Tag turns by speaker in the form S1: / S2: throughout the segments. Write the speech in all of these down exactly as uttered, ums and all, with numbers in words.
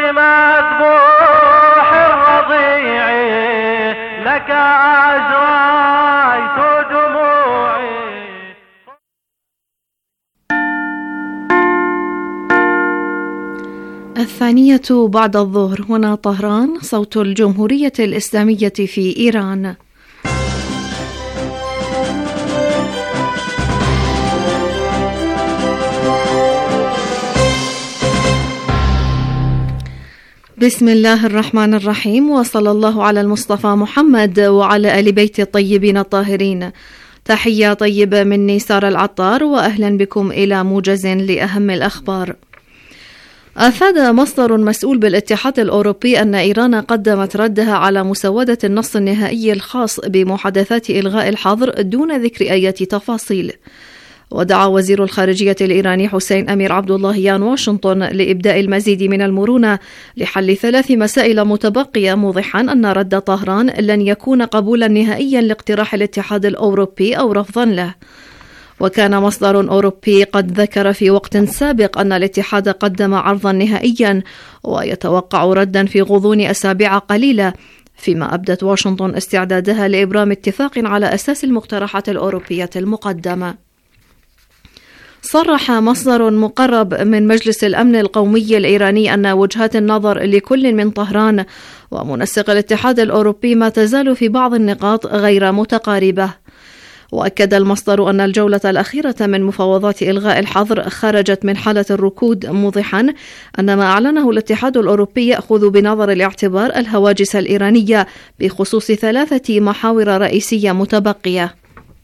S1: مذبوح الرضيع لك أزريت دموعي.
S2: الثانية بعد الظهر، هنا طهران، صوت الجمهورية الإسلامية في إيران. بسم الله الرحمن الرحيم، وصلى الله على المصطفى محمد وعلى آل بيت الطيبين الطاهرين. تحية طيبة مني سارة العطار، وأهلا بكم إلى موجز لأهم الأخبار. أفاد مصدر مسؤول بالاتحاد الأوروبي أن إيران قدمت ردها على مسودة النص النهائي الخاص بمحادثات إلغاء الحظر دون ذكر أي تفاصيل. ودعا وزير الخارجية الإيراني حسين أمير عبد اللهيان واشنطن لإبداء المزيد من المرونة لحل ثلاث مسائل متبقية، موضحا أن رد طهران لن يكون قبولا نهائيا لاقتراح الاتحاد الأوروبي أو رفضا له. وكان مصدر أوروبي قد ذكر في وقت سابق أن الاتحاد قدم عرضا نهائيا ويتوقع ردا في غضون أسابيع قليلة، فيما أبدت واشنطن استعدادها لإبرام اتفاق على أساس المقترحات الأوروبية المقدمة. صرح مصدر مقرب من مجلس الأمن القومي الإيراني أن وجهات النظر لكل من طهران ومنسق الاتحاد الأوروبي ما تزال في بعض النقاط غير متقاربة. وأكد المصدر أن الجولة الأخيرة من مفاوضات إلغاء الحظر خرجت من حالة الركود، موضحا أن ما أعلنه الاتحاد الأوروبي يأخذ بنظر الاعتبار الهواجس الإيرانية بخصوص ثلاثة محاور رئيسية متبقية.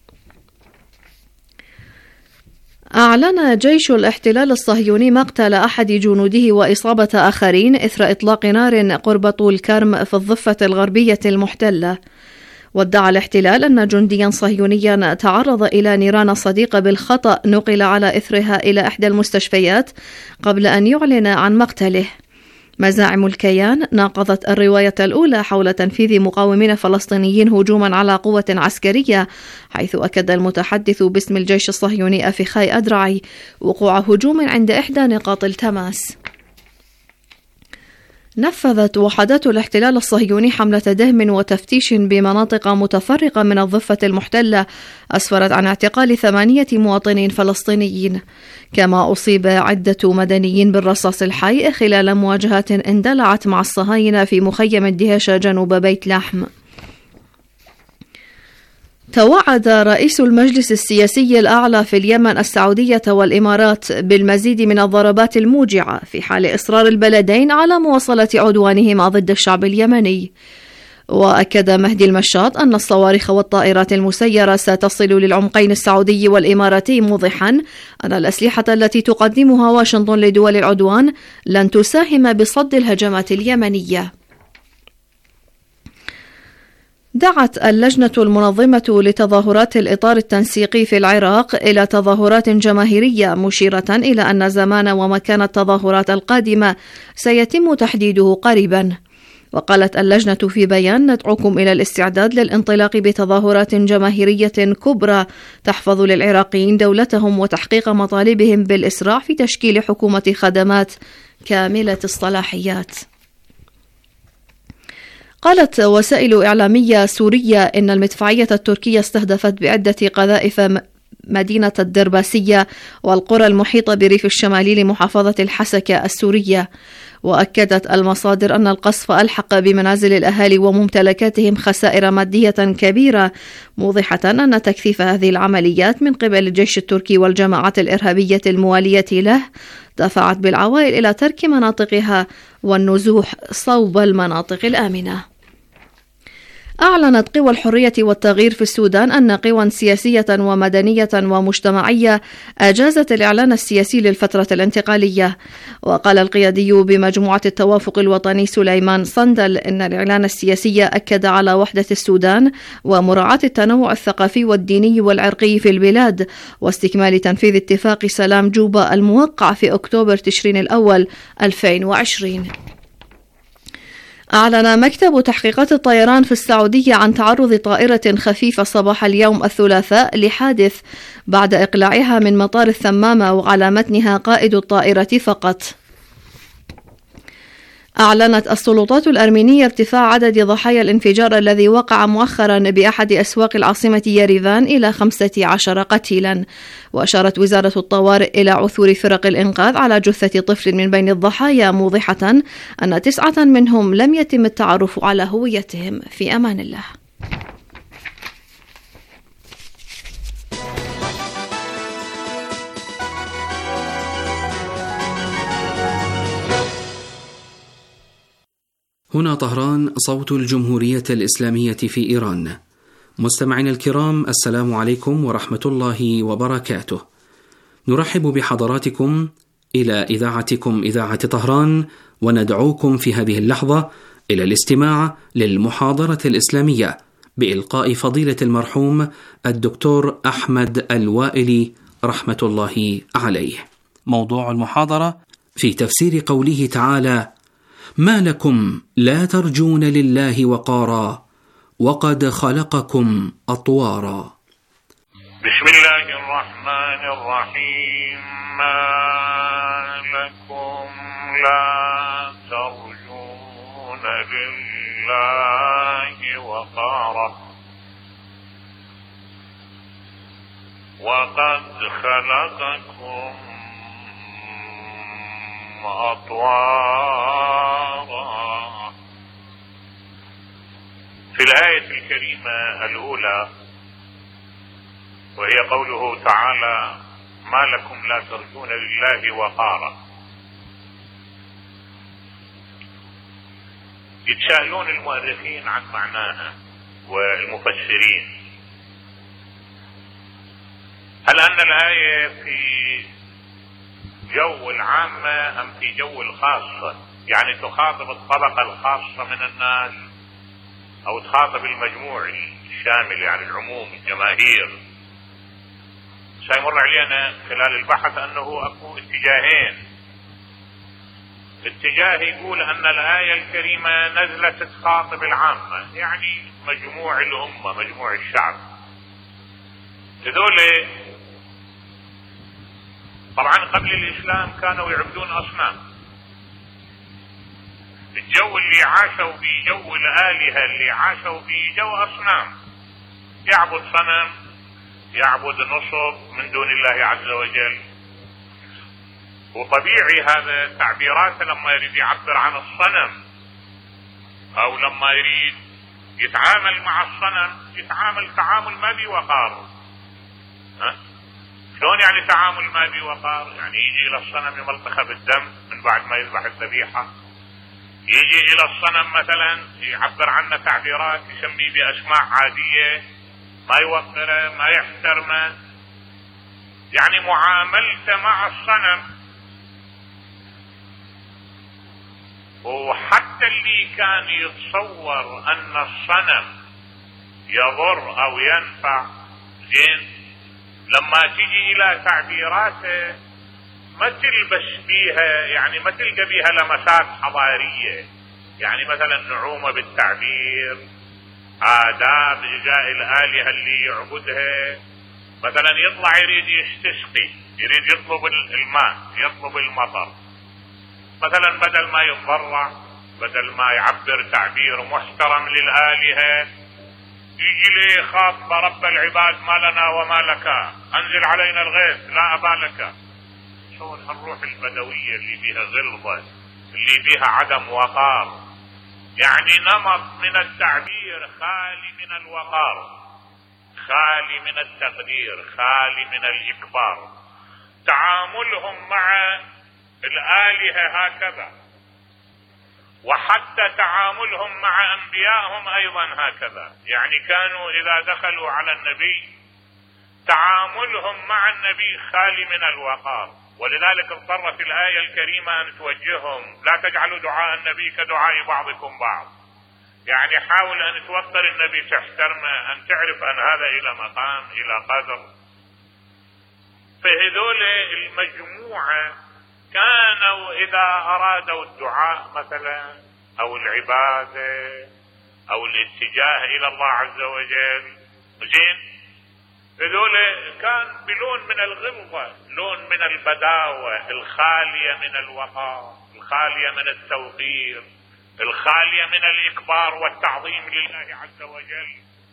S2: أعلن جيش الاحتلال الصهيوني مقتل أحد جنوده وإصابة آخرين إثر إطلاق نار قرب طول كرم في الضفة الغربية المحتلة. وادعى الاحتلال أن جنديا صهيونيا تعرض إلى نيران صديقة بالخطأ نقل على إثرها إلى إحدى المستشفيات قبل أن يعلن عن مقتله. مزاعم الكيان ناقضت الرواية الأولى حول تنفيذ مقاومين فلسطينيين هجوما على قوة عسكرية، حيث أكد المتحدث باسم الجيش الصهيوني أفيخاي أدرعي وقوع هجوم عند إحدى نقاط التماس. نفذت وحدات الاحتلال الصهيوني حملة دهم وتفتيش بمناطق متفرقة من الضفة المحتلة أسفرت عن اعتقال ثمانية مواطنين فلسطينيين، كما أصيب عدة مدنيين بالرصاص الحي خلال مواجهات اندلعت مع الصهاينة في مخيم الدهشة جنوب بيت لحم. توعد رئيس المجلس السياسي الأعلى في اليمن السعودية والإمارات بالمزيد من الضربات الموجعة في حال إصرار البلدين على مواصلة عدوانهما ضد الشعب اليمني. وأكد مهدي المشاط أن الصواريخ والطائرات المسيرة ستصل للعمقين السعودي والإماراتي، موضحا أن الأسلحة التي تقدمها واشنطن لدول العدوان لن تساهم بصد الهجمات اليمنية. دعت اللجنة المنظمة لتظاهرات الإطار التنسيقي في العراق إلى تظاهرات جماهيرية، مشيرة إلى أن زمان ومكان التظاهرات القادمة سيتم تحديده قريبا. وقالت اللجنة في بيان: ندعوكم إلى الاستعداد للانطلاق بتظاهرات جماهيرية كبرى تحفظ للعراقيين دولتهم وتحقيق مطالبهم بالإسراع في تشكيل حكومة خدمات كاملة الصلاحيات. قالت وسائل إعلامية سورية إن المدفعية التركية استهدفت بعدة قذائف مدينة الدرباسية والقرى المحيطة بريف الشمالي لمحافظة الحسكة السورية. وأكدت المصادر أن القصف ألحق بمنازل الأهالي وممتلكاتهم خسائر مادية كبيرة، موضحة أن تكثيف هذه العمليات من قبل الجيش التركي والجماعات الإرهابية الموالية له دفعت بالعوائل إلى ترك مناطقها والنزوح صوب المناطق الآمنة. أعلنت قوى الحرية والتغيير في السودان أن قوى سياسية ومدنية ومجتمعية أجازت الإعلان السياسي للفترة الانتقالية. وقال القيادي بمجموعة التوافق الوطني سليمان صندل إن الإعلان السياسي أكد على وحدة السودان ومراعاة التنوع الثقافي والديني والعرقي في البلاد واستكمال تنفيذ اتفاق سلام جوبا الموقع في أكتوبر تشرين الأول ألفين وعشرين. أعلن مكتب تحقيقات الطيران في السعودية عن تعرض طائرة خفيفة صباح اليوم الثلاثاء لحادث بعد إقلاعها من مطار الثمامة وعلى متنها قائد الطائرة فقط. أعلنت السلطات الأرمينية ارتفاع عدد ضحايا الانفجار الذي وقع مؤخرا بأحد أسواق العاصمة يريفان إلى خمسة عشر قتيلا. وأشارت وزارة الطوارئ إلى عثور فرق الإنقاذ على جثة طفل من بين الضحايا، موضحة أن تسعة منهم لم يتم التعرف على هويتهم. في أمان الله.
S3: هنا طهران، صوت الجمهورية الإسلامية في إيران. مستمعينا الكرام، السلام عليكم ورحمة الله وبركاته. نرحب بحضراتكم إلى إذاعتكم إذاعة طهران، وندعوكم في هذه اللحظة إلى الاستماع للمحاضرة الإسلامية بإلقاء فضيلة المرحوم الدكتور أحمد الوائلي رحمة الله عليه. موضوع المحاضرة في تفسير قوله تعالى: ما لكم لا ترجون لله وقارا وقد خلقكم أطوارا.
S4: بسم الله الرحمن الرحيم. ما لكم لا ترجون لله وقارا وقد خلقكم أطوارا. في الآية الكريمة الأولى، وهي قوله تعالى: ما لكم لا ترجون لله وقارا، يتساءلون المؤرخين عن معناها والمفسرين، هل أن الآية في جو العامة أم في جو الخاصة؟ يعني تخاطب الطبقة الخاصة من الناس أو تخاطب المجموع الشامل، يعني العموم الجماهير؟ سيمر علينا خلال البحث أنه أكو اتجاهين. اتجاه يقول أن الآية الكريمة نزلت تخاطب العامة، يعني مجموع الأمة، مجموع الشعب. هذول طبعا قبل الإسلام كانوا يعبدون أصنام. الجو اللي عاشوا فيه، جو الآلهة اللي عاشوا فيه جو أصنام، يعبد صنم، يعبد نصب من دون الله عز وجل. وطبيعي هذا تعبيراته لما يريد يعبر عن الصنم أو لما يريد يتعامل مع الصنم يتعامل تعامل ما بي وقار. ها؟ شلون يعني تعامل ما بي وقار؟ يعني يجي إلى الصنم يملطخه بالدم من بعد ما يذبح الذبيحة، يجي إلى الصنم مثلا يعبر عنه تعبيرات يسميه بأسماء عادية، ما يوقره، ما يحترمه، يعني معاملته مع الصنم. وحتى اللي كان يتصور أن الصنم يضر أو ينفع، زين، لما تجي إلى تعبيراته ما تلبس بيها، يعني ما تلقى بيها لمسات حضارية، يعني مثلا نعومة بالتعبير، آداب إجاء الآلهة اللي يعبدها. مثلا يطلع يريد يستسقي، يريد يطلب الماء، يطلب المطر، مثلا بدل ما يتضرع، بدل ما يعبر تعبير محترم للآلهة، يجي لي خاطب رب العباد: ما لنا وما لك، أنزل علينا الغيث، لا أبا لك. شو الروح البدوية اللي فيها غلظة، اللي فيها عدم وقار، يعني نمط من التعبير خالي من الوقار، خالي من التقدير، خالي من الإكبار. تعاملهم مع الآلهة هكذا، وحتى تعاملهم مع أنبيائهم أيضا هكذا. يعني كانوا إذا دخلوا على النبي تعاملهم مع النبي خالي من الوقار، ولذلك اضطرت الآية الكريمة أن توجههم: لا تجعلوا دعاء النبي كدعاء بعضكم بعض. يعني حاول أن توقر النبي، تحترمه، أن تعرف أن هذا إلى مقام، إلى قدر. فهذول المجموعة كانوا إذا أرادوا الدعاء مثلا أو العبادة أو الاتجاه إلى الله عز وجل، زين، هذول كان بلون من الغلظة، لون من البداوة الخالية من الوقار، الخالية من التوقير، الخالية من الإكبار والتعظيم لله عز وجل.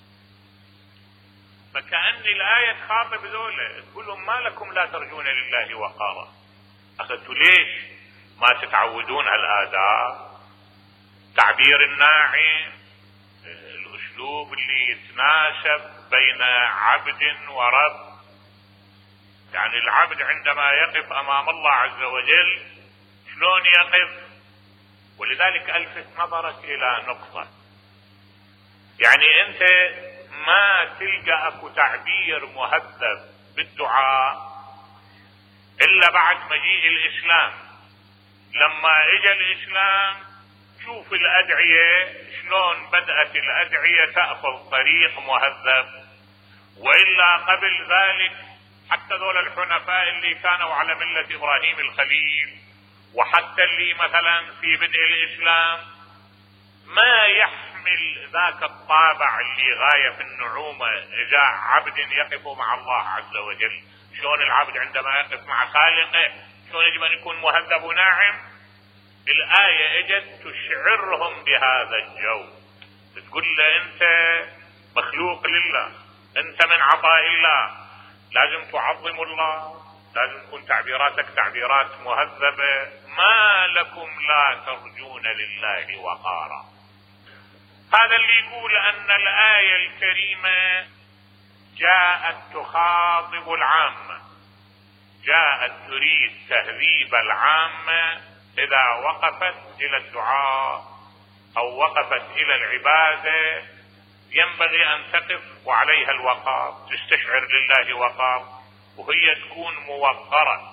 S4: فكأن الآية تخاطب ذولا، تقول لهم ما لكم لا ترجون لله وقارا؟ أخذتوا ليش ما تتعودون هالآداب؟ تعبير الناعم، الأسلوب اللي يتناسب بين عبد ورب. يعني العبد عندما يقف أمام الله عز وجل شلون يقف؟ ولذلك ألفت نظرك إلى نقطة، يعني أنت ما تلقى أكو تعبير مهذب بالدعاء إلا بعد مجيء الإسلام. لما إجا الإسلام شوف الأدعية شلون بدأت الأدعية تأخذ طريق مهذب، وإلا قبل ذلك حتى ذول الحنفاء اللي كانوا على ملة إبراهيم الخليل، وحتى اللي مثلا في بدء الإسلام ما يحمل ذاك الطابع اللي غاية في النعومة إذا عبد يقف مع الله عز وجل. شلون العبد عندما يقف مع خالقه شلون يجب أن يكون مهذب وناعم. الآية اجت تشعرهم بهذا الجو، تقول له أنت مخلوق لله، أنت من عطاء الله، لازم تعظم الله، لازم تكون تعبيراتك تعبيرات مهذبة. ما لكم لا ترجون لله وقارا. هذا اللي يقول أن الآية الكريمة جاءت تخاطب العامة، جاءت تريد تهذيب العامة إذا وقفت إلى الدعاء أو وقفت إلى العبادة ينبغي أن تقف وعليها الوقار، تستشعر لله وقار وهي تكون موقرة.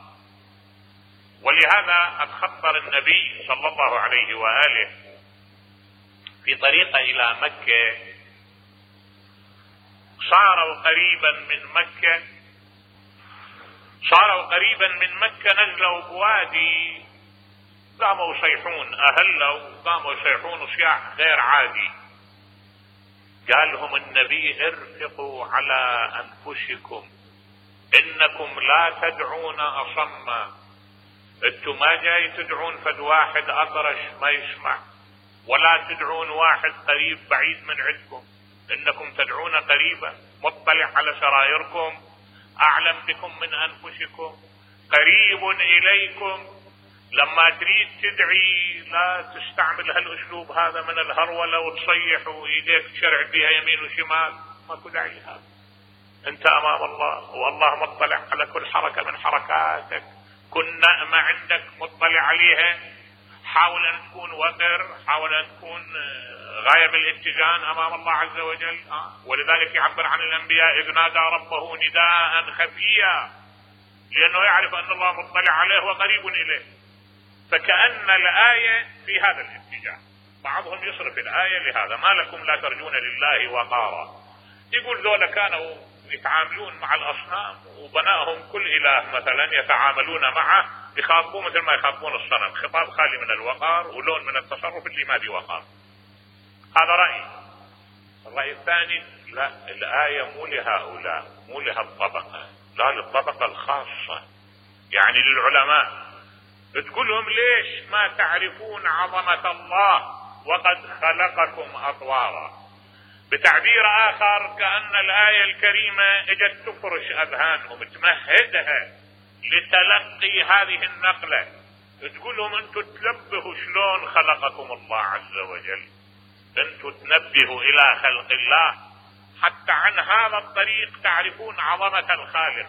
S4: ولهذا قد خطر النبي صلى الله عليه وآله في طريقه إلى مكة، صاروا قريبا من مكة صاروا قريبا من مكة نزلوا بوادي، قاموا يصيحون، أهلوا قاموا يصيحون صياح غير عادي. قال لهم النبي ارفقوا على أنفسكم إنكم لا تدعون أصما. انتم ما جاي تدعون فد واحد أطرش ما يسمع، ولا تدعون واحد قريب بعيد من عندكم، إنكم تدعون قريبا مطلع على سرائركم، أعلم بكم من أنفسكم، قريب إليكم. لما تريد تدعي لا تستعمل هالأسلوب هذا من الهرولة وتصيح وإيديك تشرع بها يمين وشمال، ماكو داعي هذا. أنت أمام الله والله مطلع على كل حركة من حركاتك، كن نأمة عندك مطلع عليها. حاول أن تكون وقر، حاول أن تكون غاية بالاتجان أمام الله عز وجل. آه. ولذلك يعبر عن الأنبياء إذ نادى ربه نداء خفيا، لأنه يعرف أن الله مطلع عليه وقريب إليه. فكأن الآية في هذا الاتجاه. بعضهم يصرف الآية لهذا، ما لكم لا ترجون لله وقارا. يقول ذولا كانوا يتعاملون مع الأصنام وبنائهم كل إله مثلا يتعاملون معه يخاطبون مثل ما يخاطبون الصنم، خطاب خالي من الوقار ولون من التصرف اللي ما في وقار. هذا رأي. الرأي الثاني لا، الآية مو لهؤلاء، مو لهالطبقة، لا، للطبقة الخاصة، يعني للعلماء. تقول لهم ليش ما تعرفون عظمة الله وقد خلقكم أطوارا. بتعبير آخر كأن الآية الكريمة اجت تفرش أذهانهم، تمهدها لتلقي هذه النقلة. تقول لهم انتم تنبهوا شلون خلقكم الله عز وجل، انتم تنبهوا إلى خلق الله حتى عن هذا الطريق تعرفون عظمة الخالق.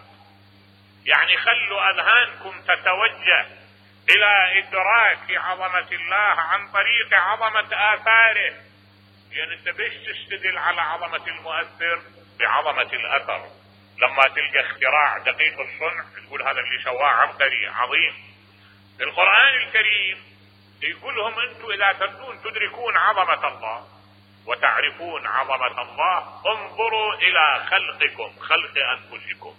S4: يعني خلوا أذهانكم تتوجه إلى إدراك عظمة الله عن طريق عظمة آثاره. يعني انت بيش تستدل على عظمة المؤثر بعظمة الأثر. لما تلقى اختراع دقيق الصنع تقول هذا اللي سواه عبقري عظيم. القرآن الكريم يقول لهم انتم إذا تردون تدركون عظمة الله وتعرفون عظمة الله انظروا إلى خلقكم، خلق أنفسكم،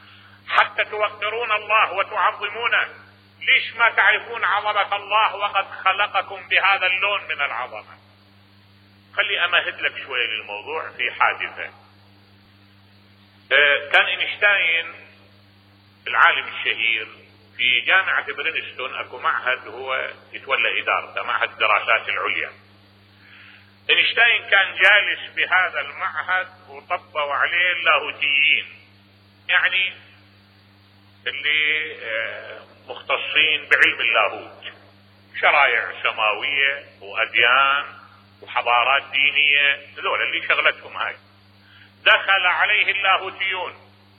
S4: حتى توقرون الله وتعظمونه. ليش ما تعرفون عظمة الله وقد خلقكم بهذا اللون من العظمة؟ خلي أمهد لك شوية للموضوع في حادثة. اه كان إينشتاين العالم الشهير في جامعة برينستون اكو معهد هو يتولى ادارته، معهد الدراسات العليا. اينشتاين كان جالس بهذا المعهد وطبقوا عليه اللاهوتيين، يعني اللي مختصين بعلم اللاهوت، شرائع سماوية وأديان وحضارات دينية، هذول اللي شغلتهم هاي. دخل عليه اللاهوتيون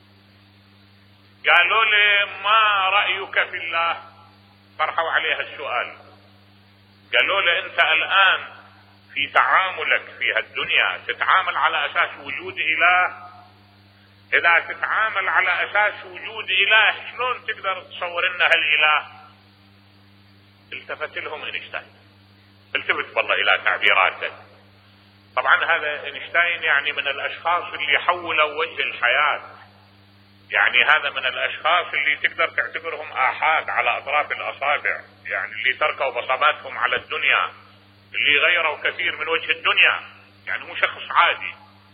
S4: قالوا له ما رأيك في الله؟ طرحوا عليه السؤال، قالوا له انت الآن في تعاملك في هالدنيا تتعامل على أساس وجود إله، إذا تتعامل على أساس وجود إله شلون تقدر تصور إن هالإله؟ التفت لهم اينشتاين، التفت والله إلى تعبيراته. طبعا هذا اينشتاين يعني من الأشخاص اللي حولوا وجه الحياة، يعني هذا من الأشخاص اللي تقدر تعتبرهم آحاد على أطراف الأصابع، يعني اللي تركوا بصماتهم على الدنيا، اللي غيروا كثير من وجه الدنيا، يعني مو شخص عادي.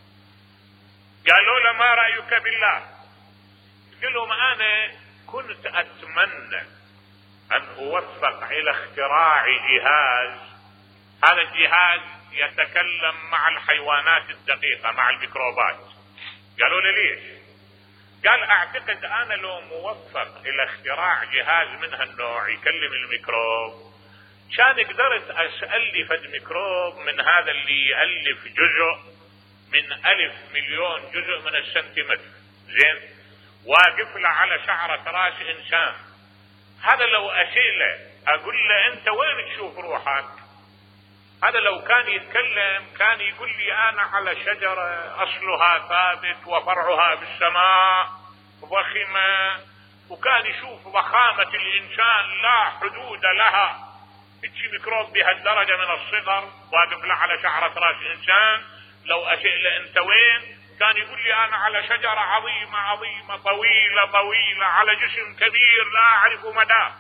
S4: قالوا له ما رأيك بالله؟ قال لهم انا كنت اتمنى ان اوفق الى اختراع جهاز، هذا الجهاز يتكلم مع الحيوانات الدقيقة، مع الميكروبات. قالوا له ليش؟ قال اعتقد انا لو موفق الى اختراع جهاز من هالنوع يكلم الميكروب، كان قدرت اسأل لي فد ميكروب من هذا اللي يألف جزء من ألف مليون جزء من السنتيمتر، زين، واقف له على شعرة راس إنسان. هذا لو أسئله أقول له أنت وين تشوف روحك؟ هذا لو كان يتكلم كان يقول لي أنا على شجرة أصلها ثابت وفرعها بالسماء ضخمة، وكان يشوف ضخامة الإنسان لا حدود لها. تجي ميكروب بهالدرجة من الصغر واقف له على شعرة راس إنسان، لو أسئل انت وين كان يقول لي انا على شجرة عظيمة عظيمة طويلة طويلة على جسم كبير لا اعرف مداه.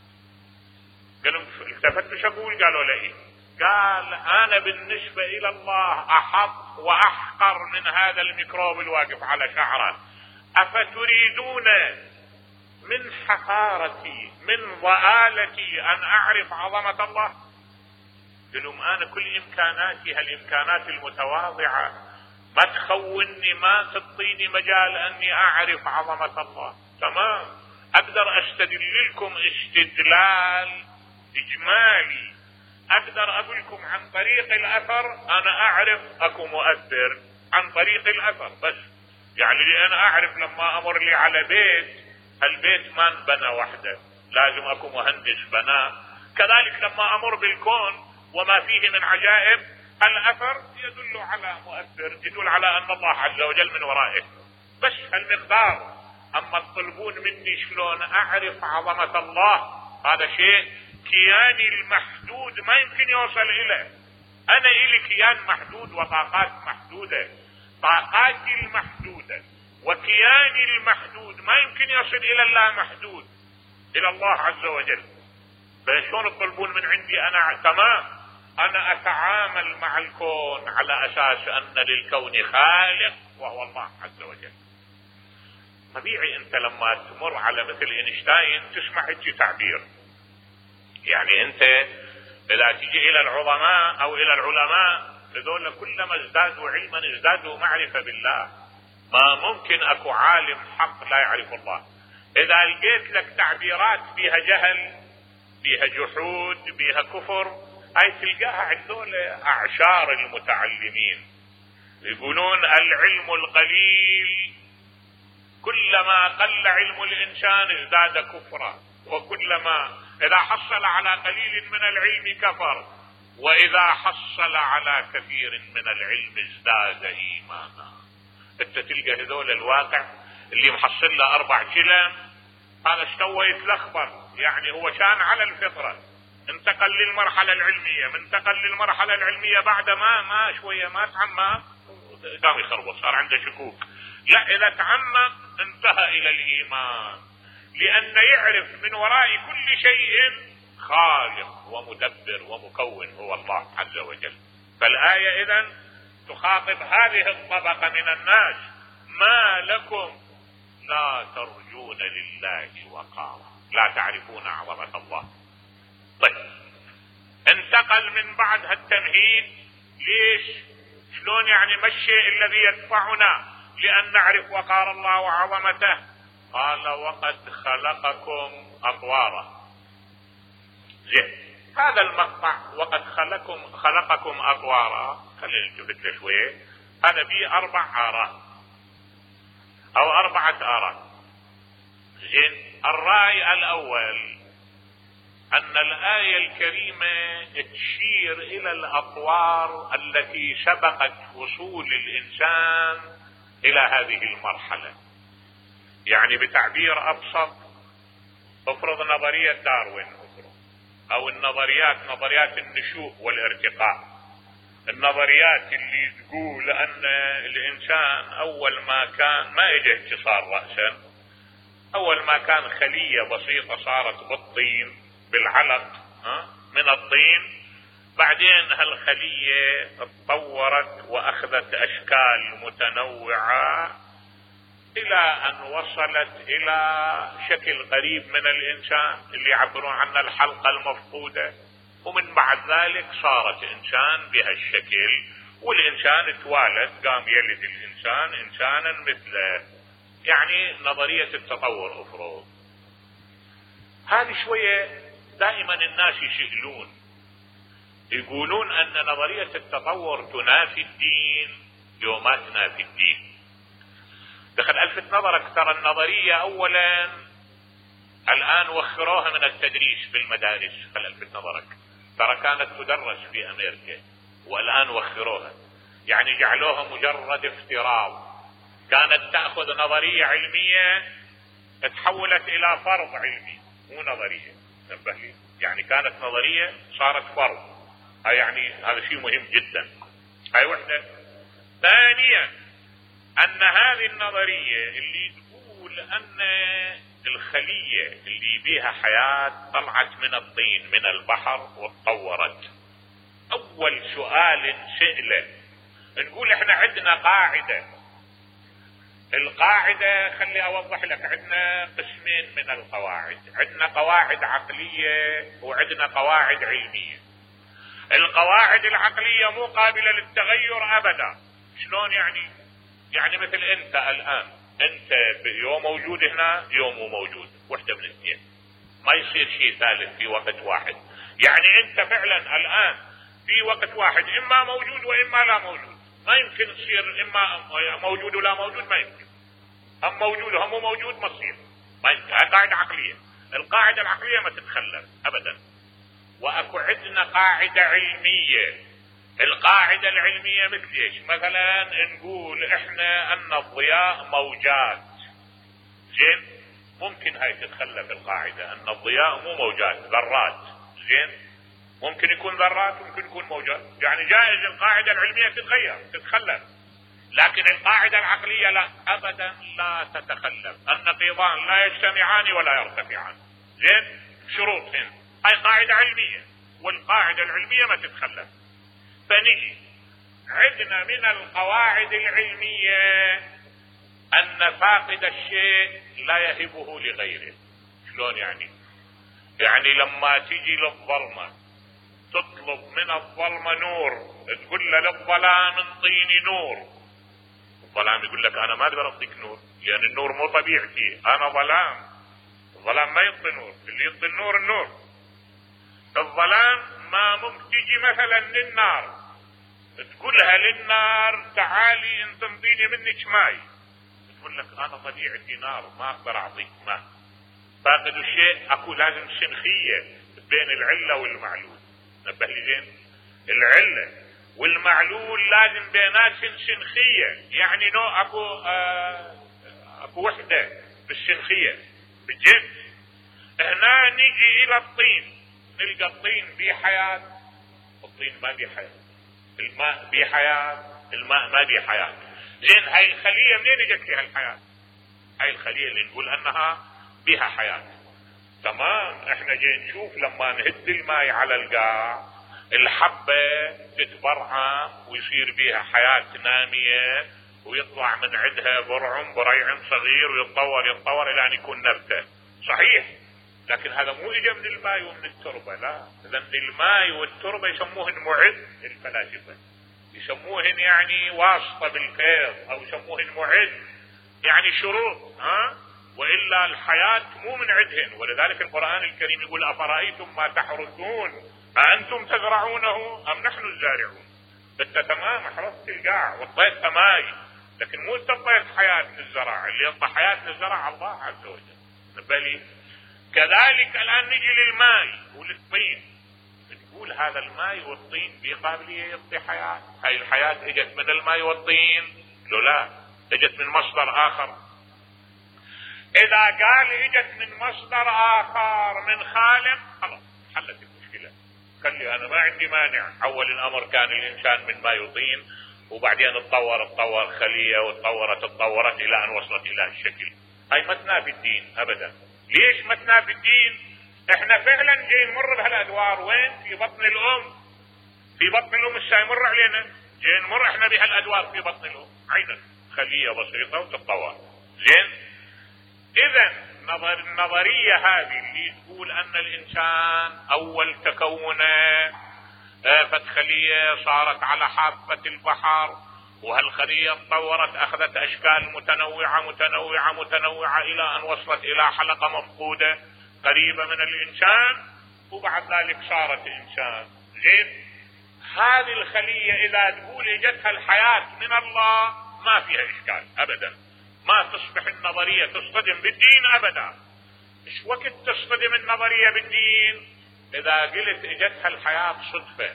S4: قالوا التفت مش اقول؟ قالوا لي قال انا بالنسبة الى الله احق واحقر من هذا الميكروب الواقف على شعره. افتريدون من حقارتي من ضآلتي ان اعرف عظمة الله؟ قلهم انا كل امكاناتي هالامكانات المتواضعة ما تخوني، ما تعطيني مجال اني اعرف عظمة الله. تمام، اقدر استدل لكم استدلال اجمالي، اقدر اقول لكم عن طريق الاثر انا اعرف اكو مؤثر عن طريق الاثر بس. يعني انا اعرف لما امر لي على بيت، البيت ما انبنى وحده، لازم اكو مهندس بناه. كذلك لما امر بالكون وما فيه من عجائب، الاثر يدل على مؤثر، يدل على ان الله عز وجل من ورائه، بس المقدار. اما تطلبون مني شلون اعرف عظمة الله، هذا شيء كياني المحدود ما يمكن يوصل اليه. انا الي كيان محدود وطاقات محدودة، طاقاتي المحدودة وكياني المحدود ما يمكن يصل الى اللامحدود، الى الله عز وجل. فشلون تطلبون من عندي انا؟ تمام، انا اتعامل مع الكون على اساس ان للكون خالق وهو الله عز وجل. طبيعي انت لما تمر على مثل اينشتاين تسمع هيك تعبير. يعني انت اذا تجي الى العظماء او الى العلماء هذول كلما ازدادوا علما ازدادوا معرفة بالله. ما ممكن اكو عالم حق لا يعرف الله. اذا لقيت لك تعبيرات فيها جهل، فيها جحود، فيها كفر، هاي تلقاها عندول اعشار المتعلمين. يقولون العلم القليل كلما قل علم الانسان ازداد كفرا، وكلما اذا حصل على قليل من العلم كفر، واذا حصل على كثير من العلم ازداد ايمانا. انت تلقى هذول الواقع اللي محصل له اربع كلام، هذا استوى يتلخبط، يعني هو كان على الفطرة، انتقل للمرحلة العلمية، من انتقل للمرحلة العلمية بعد ما ما شوية ما تعمق قام يخربط، صار عنده شكوك. لا، اذا تعمق انتهى الى الايمان، لان يعرف من وراء كل شيء خالق ومدبر ومكون هو الله عز وجل. فالآية اذن تخاطب هذه الطبقة من الناس: ما لكم لا ترجون لله وقارا. لا تعرفون عظمة الله. طيب انتقل من بعد هالتمهيد ليش؟ شلون يعني ما الشيء الذي يدفعنا لأن نعرف وقار الله وعظمته؟ قال وقد خلقكم أطوارا. زين هذا المقطع وقد خلقكم خلقكم أطوارا خلينا نلتفت له شويه. هذا فيه أربع آراء أو أربعة آراء. زين الرأي الأول أن الآية الكريمة تشير إلى الأطوار التي سبقت وصول الإنسان إلى هذه المرحلة. يعني بتعبير أبسط افرض نظرية داروين افرض أو النظريات نظريات النشوء والارتقاء، النظريات اللي تقول أن الإنسان أول ما كان ما إجا اتصال رأسا، أول ما كان خلية بسيطة صارت بالطين بالعلق من الطين، بعدين هالخلية تطورت وأخذت أشكال متنوعة إلى أن وصلت إلى شكل قريب من الإنسان اللي يعبرون عنه الحلقة المفقودة، ومن بعد ذلك صارت إنسان بهالشكل، والإنسان اتوالد قام يلد الإنسان إنسانا مثله. يعني نظرية التطور أفرض هذه شوية دائما الناس يسألون يقولون أن نظرية التطور تنافي الدين يوم ما تنافي الدين. دخل ألفت نظرك ترى النظرية أولا الآن وخروها من التدريس في المدارس، خل ألفت نظرك ترى كانت تدرس في أمريكا والآن وخروها، يعني جعلوها مجرد افتراض. كانت تأخذ نظرية علمية تحولت إلى فرض علمي مو نظرية، نبه لي يعني كانت نظرية صارت فرض. هاي يعني هذا شيء مهم جدا. هاي وحدة. ثانيا أن هذه النظرية اللي تقول أن الخلية اللي بيها حياة طلعت من الطين من البحر وتطورت، أول سؤال سئله نقول إحنا عندنا قاعدة. القاعدة خلي أوضح لك، عندنا قسمين من القواعد، عندنا قواعد عقلية وعندنا قواعد علمية. القواعد العقلية مو قابلة للتغير أبدا. شلون يعني؟ يعني مثل أنت الآن أنت يوم موجود هنا يوم مو موجود، وحدة من الاثنين، ما يصير شيء ثالث في وقت واحد. يعني أنت فعلا الآن في وقت واحد إما موجود وإما لا موجود، ما يمكن تصير إما موجود ولا موجود، ما يمكن. هم موجود وهم مو موجود ما تصير، ما يمكن. هاي قاعدة عقلية. القاعدة العقلية ما تتخلف أبدا. وأكو عندنا قاعدة علمية. القاعدة العلمية مثل ايش؟ مثلا نقول احنا ان الضياء موجات. زين ممكن هاي تتخلف القاعدة ان الضياء مو موجات، ذرات. زين ممكن يكون ذرات ممكن يكون موجات، يعني جائز القاعدة العلمية تتغير تتخلف، لكن القاعدة العقلية لا ابدا لا تتخلف. النقيضان لا يجتمعان ولا يرتفعان. زين شروط هنا. هاي قاعدة علمية والقاعدة العلمية ما تتخلف. فنجي عندنا من القواعد العلمية أن فاقد الشيء لا يهبه لغيره. شلون يعني؟ يعني لما تيجي للظلمة تطلب من الظلمة نور، تقول له للظلام انطيني نور، الظلام يقول لك أنا ما أقدر أعطيك نور لأن النور مو طبيعتي، أنا ظلام. الظلام ما يعطي نور، اللي يعطي النور النور. الظلام ما ممكن تجي مثلا للنار تقولها للنار تعالي انت انطيني منك ماي، تقول لك انا طبيعتي نار ما اقدر اعطيك ماء. فاقد الشيء اكو لازم سنخية بين العلة والمعلول. نبه لي زين، العلة والمعلول لازم بيناتهم سنخية، يعني نوع اكو آه اكو وحدة بالسنخية بالجنس. هنا نيجي الى الطين، نلقى الطين بيه حياة، الطين ما بيه حياة. الماء بيه حياة، الماء ما بيه حياة. زين هاي الخلية منين اجت فيها الحياة؟ هاي الخلية اللي نقول انها بيها حياة. تمام. احنا جاي نشوف لما نهد الماء على القاع الحبة تتبرعم ويصير بيها حياة نامية ويطلع من عندها برعم بريع صغير ويتطور يتطور الى ان يكون نبتة. صحيح؟ لكن هذا مو اجى من الماء ومن التربة، لا. اذا الماء والتربة يسموهن معد الفلاسفة، يسموهن يعني واسطة بالفيض، او يسموهن معد يعني شروط، ها، والا الحياة مو من عدهن. ولذلك القرآن الكريم يقول افرأيتم ما تحرثون أأنتم تزرعونه ام نحن الزارعون. انت تمام حرثت القاع والطير تماي، لكن مو انت طيت حياة للزرع، اللي يطلع حياة للزرع الله عز وجل. بل كذلك الآن نجي للماء وللطين، تقول هذا الماء والطين بقابلية يعطي حياة. هاي الحياة اجت من الماء والطين؟ لو لا، اجت من مصدر آخر. إذا قال اجت من مصدر آخر من خالق، خلاص حلت المشكلة. قال لي أنا ما عندي مانع. أول الأمر كان الإنسان من ماء وطين، وبعدين اتطور اتطور خلية، واتطورت اتطورت إلى أن وصلت إلى الشكل. هاي ما تنافي الدين أبدا. ليش ما تنافي الدين؟ احنا فعلا جاي نمر بهالأدوار. وين؟ في بطن الأم. في بطن الأم الشاي يمر علينا، جاي نمر احنا بهالأدوار في بطن الأم. عينا خلية بسيطة وتتطور. زين؟ إذا نظر النظرية هذه اللي تقول أن الإنسان أول تكونه فتخلية صارت على حافة البحر، وهالخلية تطورت أخذت أشكال متنوعة متنوعة متنوعة إلى أن وصلت إلى حلقة مفقودة قريبة من الإنسان، وبعد ذلك صارت إنسان. زين؟ هذه الخلية إذا تقول اجتها الحياة من الله ما فيها إشكال أبدا، ما تصبح النظرية تصطدم بالدين أبدا. مش وقت تصطدم النظرية بالدين إذا قلت اجتها الحياة صدفة.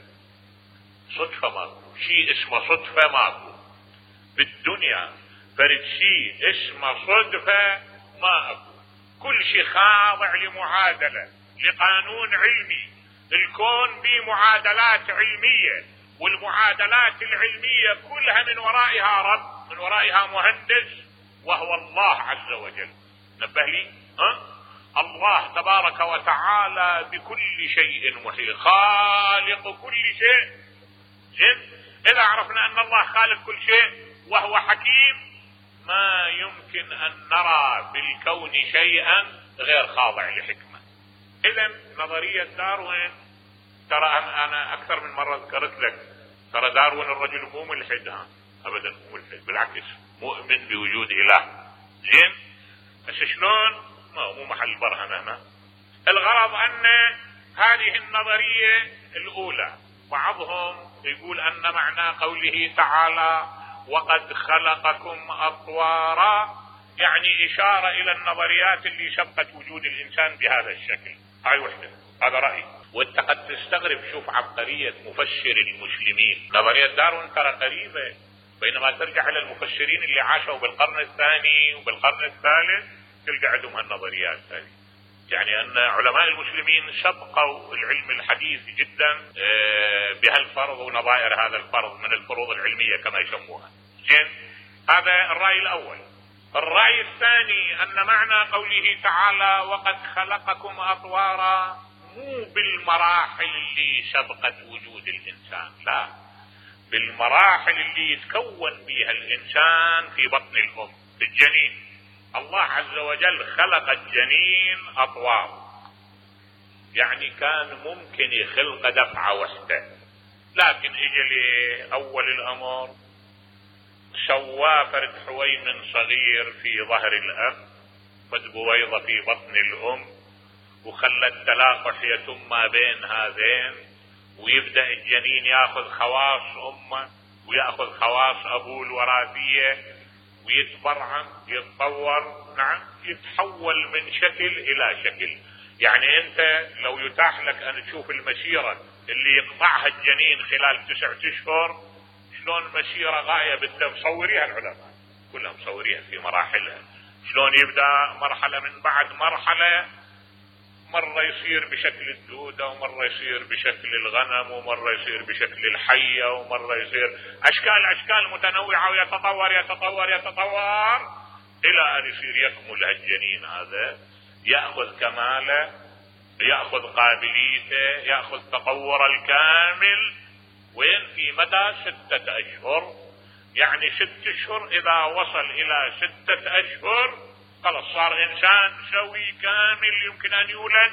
S4: صدفة ماكو شيء اسمه صدفة، ماكو بالدنيا فرد شيء اسمه صدفة، ما أكو. كل شيء خاضع لمعادلة، لقانون علمي. الكون به معادلات علمية، والمعادلات العلمية كلها من ورائها رب، من ورائها مهندس، وهو الله عز وجل. نبه لي ها؟ الله تبارك وتعالى بكل شيء محيط، خالق كل شيء. زين؟ إذا عرفنا أن الله خالق كل شيء وهو حكيم، ما يمكن أن نرى في الكون شيئا غير خاضع لحكمة. إذا نظرية داروين، ترى أنا أكثر من مرة ذكرت لك، ترى داروين الرجل مو ملحد، ها أبدا مو ملحد، بالعكس مؤمن بوجود إله. زين؟ بس شلون؟ مو محل برهنة هنا. الغرض أن هذه النظرية الأولى بعضهم يقول أن معنى قوله تعالى وقد خلقكم أطوارا يعني إشارة إلى النظريات اللي سبقت وجود الإنسان بهذا الشكل. هاي وحدة، هذا رأي. وانت قد تستغرب، شوف عبقرية مفسر المسلمين. نظرية داروين ترى قريبة، بينما ترجع إلى المفسرين اللي عاشوا بالقرن الثاني وبالقرن الثالث تلقى عندهم هالنظريات هذه. يعني أن علماء المسلمين سبقوا العلم الحديث جدا بهالفرض ونظائر هذا الفرض من الفروض العلمية كما يسموها. زين؟ هذا الرأي الأول. الرأي الثاني أن معنى قوله تعالى وقد خلقكم أطوارا مو بالمراحل اللي سبقت وجود الإنسان، لا، بالمراحل اللي يتكون بها الإنسان في بطن الأم، في الجنين. الله عز وجل خلق الجنين أطوار، يعني كان ممكن يخلق دفعة وحدة، لكن اجى لي أول الأمر سوى فرد حويمن صغير في ظهر الأب، فد بويضة في بطن الأم، وخلى التلاقح يتم ما بين هذين، ويبدأ الجنين ياخذ خواص أمه ويأخذ خواص أبوه الوراثية، ويتبرعم يتطور، نعم، يتحول من شكل إلى شكل. يعني أنت لو يتاح لك أن تشوف المسيرة اللي يقطعها الجنين خلال تسعة أشهر، شلون مسيرة غاية بدها مصوريها العلماء كلها مصوريها في مراحلها، شلون يبدأ مرحلة من بعد مرحلة، مرة يصير بشكل الدودة، ومرة يصير بشكل الغنم، ومرة يصير بشكل الحية، ومرة يصير أشكال أشكال متنوعة، ويتطور يتطور يتطور إلى أن يصير يكمل هالجنين هذا، يأخذ كماله، يأخذ قابليته، يأخذ تطور الكامل. وين؟ في مدى ستة أشهر. يعني ست أشهر إذا وصل إلى ستة أشهر خلاص صار إنسان سوي كامل يمكن أن يولد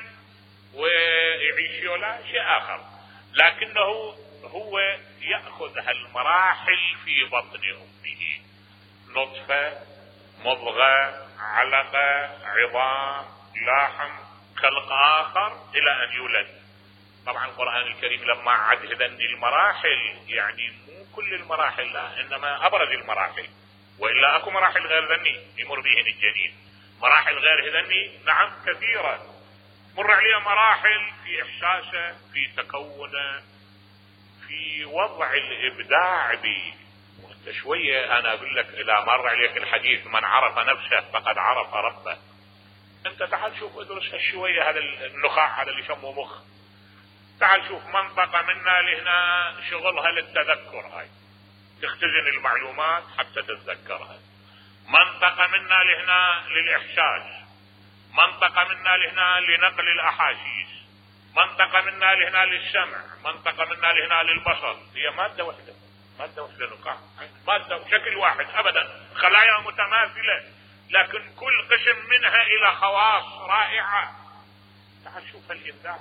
S4: ويعيش ولا شيء آخر، لكنه هو يأخذ هالمراحل في بطن أمه، نطفة، مضغة، علقة، عظام، لحم، خلق آخر إلى أن يولد. طبعا القرآن الكريم لما عد هذني المراحل يعني مو كل المراحل، لا، إنما أبرز المراحل، وإلا أكو مراحل غير ذني يمر بهن الجنين. مراحل غير هذني نعم كثيرة، مر عليها مراحل في إحساسه، في تكونه، في وضع الإبداع به. وانت شوية أنا أقول لك إذا مر عليك الحديث من عرف نفسه فقد عرف ربه، انت تعال شوف ادرس هالشوية، هذا النخاع هذا اللي يسموه مخ، تعال شوف منطقة منا لهنا شغلها للتذكر، هاي تختزن المعلومات حتى تتذكرها. منطقة منا لهنا للإحساس، منطقة منا لهنا لنقل الأحاسيس، منطقة منا لهنا للسمع، منطقة منا لهنا للبصر. هي مادة واحدة، مادة واحدة نقاع، مادة بشكل واحد أبدا، خلايا متماثلة، لكن كل قسم منها إلى خواص رائعة. تعال شوف الإبداع.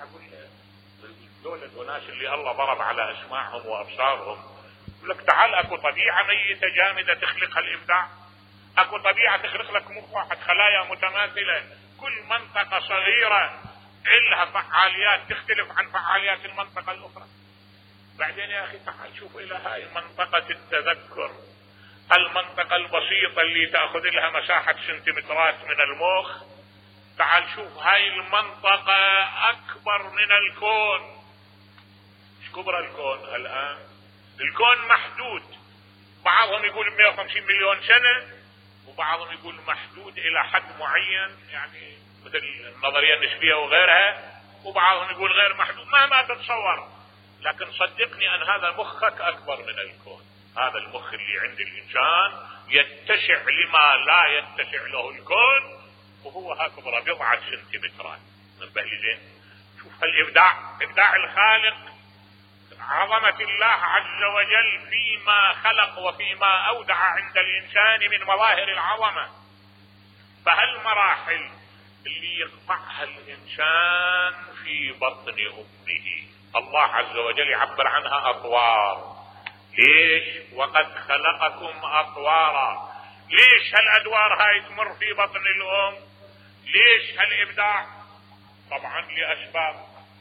S4: دول الناس اللي الله ضرب على أسماعهم وأبصارهم، يقول لك تعال أكو طبيعة ميتة جامدة تخلقها الإبداع، أكو طبيعة تخلق لك مخ واحد، خلايا متماثلة، كل منطقة صغيرة إلها فعاليات تختلف عن فعاليات المنطقة الأخرى. بعدين يا أخي تعال شوف إلى هاي منطقة التذكر، المنطقة البسيطة اللي تأخذ لها مساحة سنتيمترات من المخ، تعال شوف هاي المنطقة أكبر من الكون. ايش كبر الكون الآن؟ الكون محدود، بعضهم يقول مئة وخمسين مليون سنة، وبعضهم يقول محدود إلى حد معين، يعني مثل النظرية النسبية وغيرها، وبعضهم يقول غير محدود، مهما تتصور. لكن صدقني أن هذا مخك أكبر من الكون. هذا المخ اللي عند الإنسان يتسع لما لا يتسع له الكون، وهو هكبر بضعة سنتيمترات. نبه لي زين، شوف الإبداع، إبداع الخالق، عظمة الله عز وجل فيما خلق وفيما أودع عند الإنسان من مظاهر العظمة. فهالمراحل اللي يقطعها الإنسان في بطن أمه الله عز وجل يعبر عنها أطوار. ليش؟ وقد خلقكم أطوارا. ليش هالأدوار هاي تمر في بطن الأم؟ ليش هالإبداع؟ طبعا لأسباب.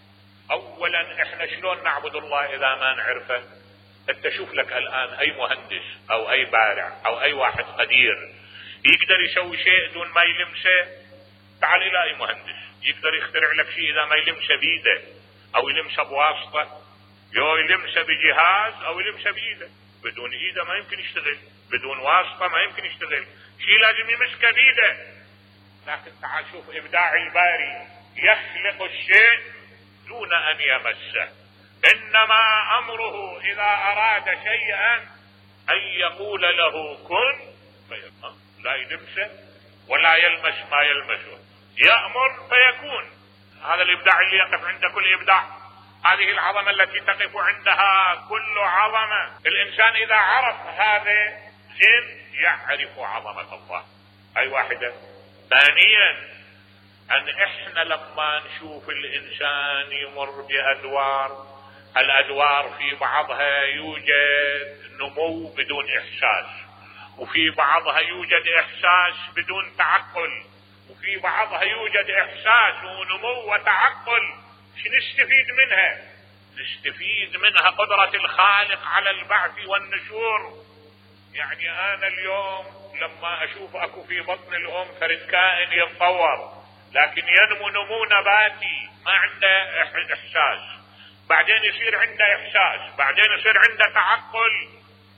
S4: أولا احنا شلون نعبد الله إذا ما نعرفه؟ انت شوف لك الآن أي مهندس أو أي بارع أو أي واحد قدير يقدر يسوي شيء دون ما يلمسه؟ تعال إلى أي مهندس يقدر يخترع لك شيء إذا ما يلمسه بيده أو يلمسه بواسطة، يو يلمسه بجهاز أو يلمسه بيده. بدون إيده ما يمكن يشتغل، بدون واسطة ما يمكن يشتغل، شيء لازم يمسكه بيده. لكن تعال شوف إبداع الباري، يخلق الشيء دون أن يمسه. إنما أمره إذا أراد شيئا أن يقول له كن فيكون، لا يلمسه ولا يلمس ما يلمسه، يأمر فيكون. هذا الإبداع اللي يقف عند كل إبداع، هذه العظمة التي تقف عندها كل عظمة. الإنسان إذا عرف هذا زين يعرف عظمة الله. أي واحدة. ثانيا أن إحنا لما نشوف الإنسان يمر بأدوار، الأدوار في بعضها يوجد نمو بدون إحساس، وفي بعضها يوجد إحساس بدون تعقل، وفي بعضها يوجد إحساس ونمو وتعقل. شو نستفيد منها؟ نستفيد منها قدرة الخالق على البعث والنشور. يعني أنا اليوم لما أشوف أكو في بطن الأم فرد كائن يتطور، لكن ينمو نمو نباتي ما عنده إحساس، بعدين يصير عنده إحساس، بعدين يصير عنده تعقل،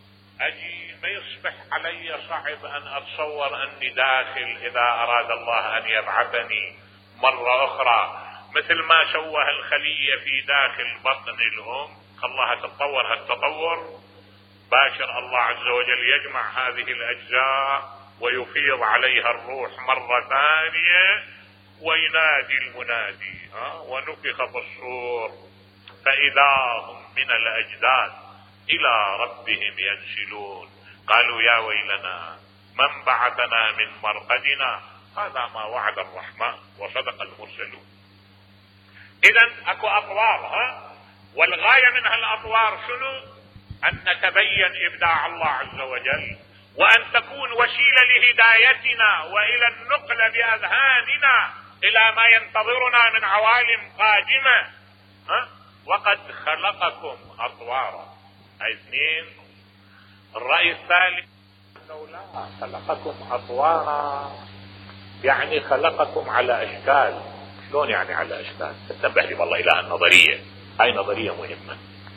S4: أجي ما يصبح علي صعب أن أتصور أني داخل إذا أراد الله أن يبعثني مرة أخرى مثل ما سوى الخلية في داخل بطن الأم، خلاها تتطور هالتطور. باشر الله عز وجل يجمع هذه الأجزاء ويفيض عليها الروح مرة ثانية وينادي المنادي، ها ونفخ في الصور فإذا هم من الأجداث إلى ربهم ينسلون. قالوا يا ويلنا من بعثنا من مرقدنا هذا ما وعد الرحمن وصدق المرسلون. إذن أكو أطوار، ها، والغاية من هالأطوار شنو؟ أن نتبين إبداع الله عز وجل، وأن تكون وسيلة لهدايتنا وإلى النقل بأذهاننا إلى ما ينتظرنا من عوالم قادمة. ها؟ وقد خلقكم أطوارا. هاي اثنين. الرأي الثالث أنه لا، خلقكم أطوارا يعني خلقكم على أشكال. شلون يعني على أشكال؟ تنبه لي والله إلى النظرية، هاي نظرية مهمة.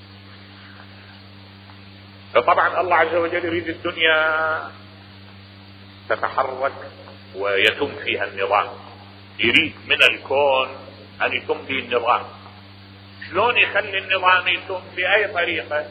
S4: فطبعا الله عز وجل يريد الدنيا تتحرك ويتم فيها النظام، يريد من الكون أن يتم به النظام. شلون يخلي النظام يتم؟ بأي طريقة؟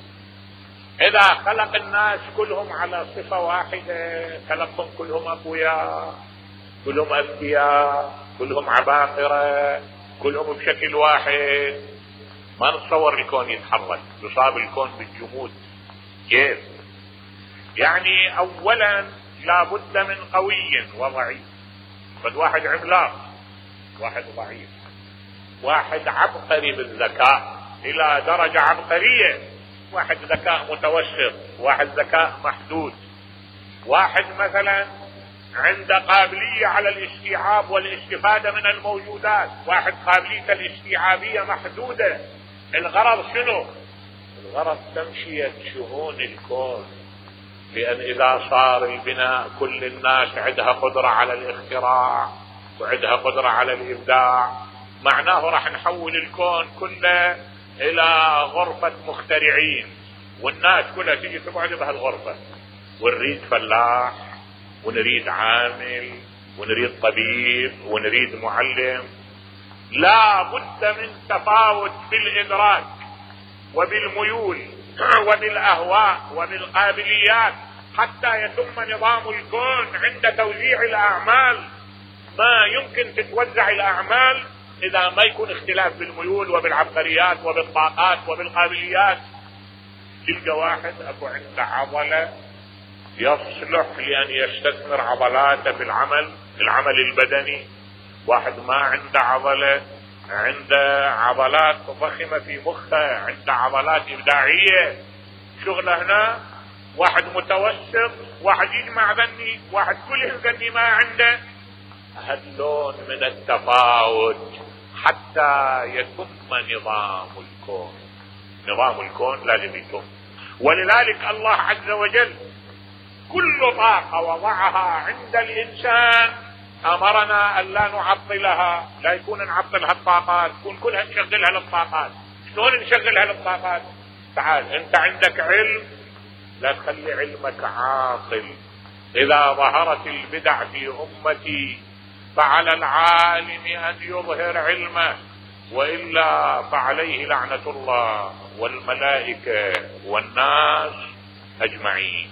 S4: إذا خلق الناس كلهم على صفة واحدة، خلقهم كلهم أقوياء، كلهم أذكياء، كلهم عباقرة، كلهم بشكل واحد، ما نتصور الكون يتحرك، يصاب الكون بالجمود. كيف؟ يعني أولا لابد من قوي وضعيف. فد واحد عملاق، واحد ضعيف، واحد عبقري بالذكاء إلى درجة عبقرية، واحد ذكاء متوسط، واحد ذكاء محدود، واحد مثلا عنده قابلية على الاستيعاب والاستفادة من الموجودات، واحد قابلية الاستيعابية محدودة. الغرض شنو؟ الغرض تمشية شؤون الكون، لأن إذا صار البناء كل الناس عندها قدرة على الاختراع وعندها قدرة على الإبداع، معناه راح نحول الكون كله إلى غرفة مخترعين، والناس كلها تيجي تقعد بهالغرفة، ونريد فلاح، ونريد عامل، ونريد طبيب، ونريد معلم. لا بد من تفاوت بالإدراك وبالميول وبالأهواء وبالقابليات حتى يتم نظام الكون عند توزيع الأعمال. ما يمكن تتوزع الأعمال إذا ما يكون اختلاف بالميول وبالعبقريات وبالطاقات وبالقابليات. تلقى واحد أكو عنده عضلة يصلح لأن يستثمر عضلاته في العمل العمل البدني، واحد ما عنده عضلة، عنده عضلات ضخمة في مخه، عنده عضلات إبداعية. شغله هنا واحد متوسط، واحد يجمع ذني، واحد كلهم ذني ما عنده. هاللون من التفاوت حتى يتم نظام الكون. نظام الكون لازم يتم. ولذلك الله عز وجل كل طاقة وضعها عند الإنسان أمرنا أن لا نعطلها، لا يكون نعطل هالطاقات، تكون كلها نشغلها للطاقات. شلون نشغلها للطاقات؟ تعال، أنت عندك علم، لا تخلي علمك عاطل. إذا ظهرت البدع في أمتي فعلى العالم أن يظهر علمه، وإلا فعليه لعنة الله والملائكة والناس أجمعين.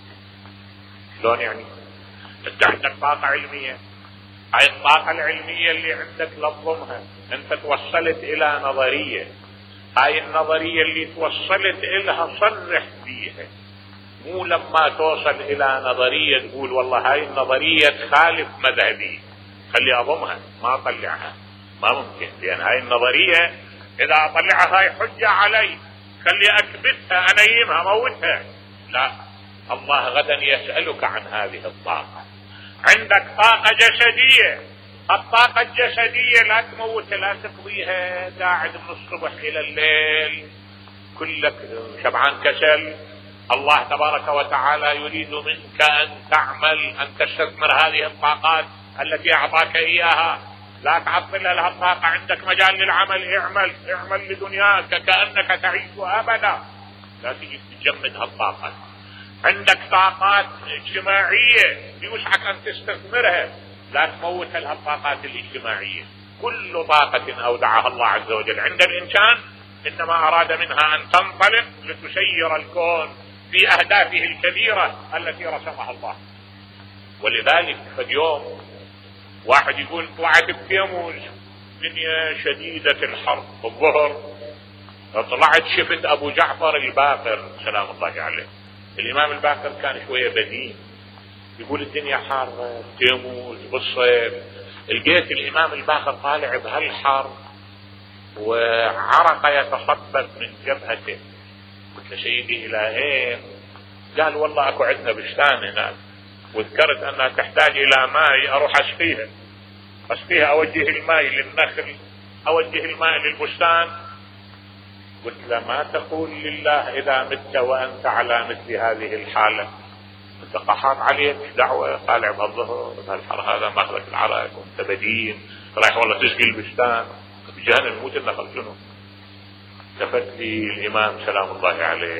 S4: شلون يعني؟ أنت عندك طاقة علمية، هاي الطاقة العلمية اللي عندك لظمها، أنت توصلت إلى نظرية، هاي النظرية اللي توصلت إلها صرح فيها، مو لما توصل إلى نظرية تقول والله هاي النظرية تخالف مذهبي خلي أضمها، ما أطلعها، ما ممكن، لأن هاي النظرية إذا أطلعها هاي حجة علي، خلي أكبتها أنيمها موتها. لا، الله غدا يسألك عن هذه الطاقة. عندك طاقة جسدية، الطاقة الجسدية لا تموتها، لا تقضيها قاعد من الصبح إلى الليل كلك شبعان كسل. الله تبارك وتعالى يريد منك أن تعمل، أن تستثمر هذه الطاقات التي أعطاك إياها، لا تعطل لها الطاقة. عندك مجال للعمل، اعمل اعمل لدنياك كأنك تعيش أبدا، لا تجي تجمد هالطاقة. عندك طاقات اجتماعية يوسعك أن تستثمرها، لا تموت لها الطاقات الاجتماعية. كل طاقة أودعها الله عز وجل عند الإنسان إنما أراد منها أن تنطلق لتسير الكون في أهدافه الكبيرة التي رسمها الله. ولذلك في اليوم واحد يقول طلعت بتيموز دنيا شديدة الحر، الظهر طلعت شفت أبو جعفر الباقر سلام الله عليه. الإمام الباقر كان شوية بدين، يقول الدنيا حارة، تيموز بالصيف. لقيت الإمام الباقر طالع بهالحر وعرق يتصبب من جبهته. قلت له سيدي إلى إيه؟ قال والله أكو عندنا بستان هناك، وذكرت أنها تحتاج إلى ماء أروح أسقيها أسقيها أوجه الماء للنخل، أوجه الماء للبستان. قلت له ما تقول لله إذا مت وأنت على مثل هذه الحالة؟ انت قحاط عليك دعوة، طالع بهالظهر بهالحر هذا ماخذك العرق وانت بدين رايح والله تسقي البستان بجهنم موت النخل شنو؟ التفت لي الإمام سلام الله عليه،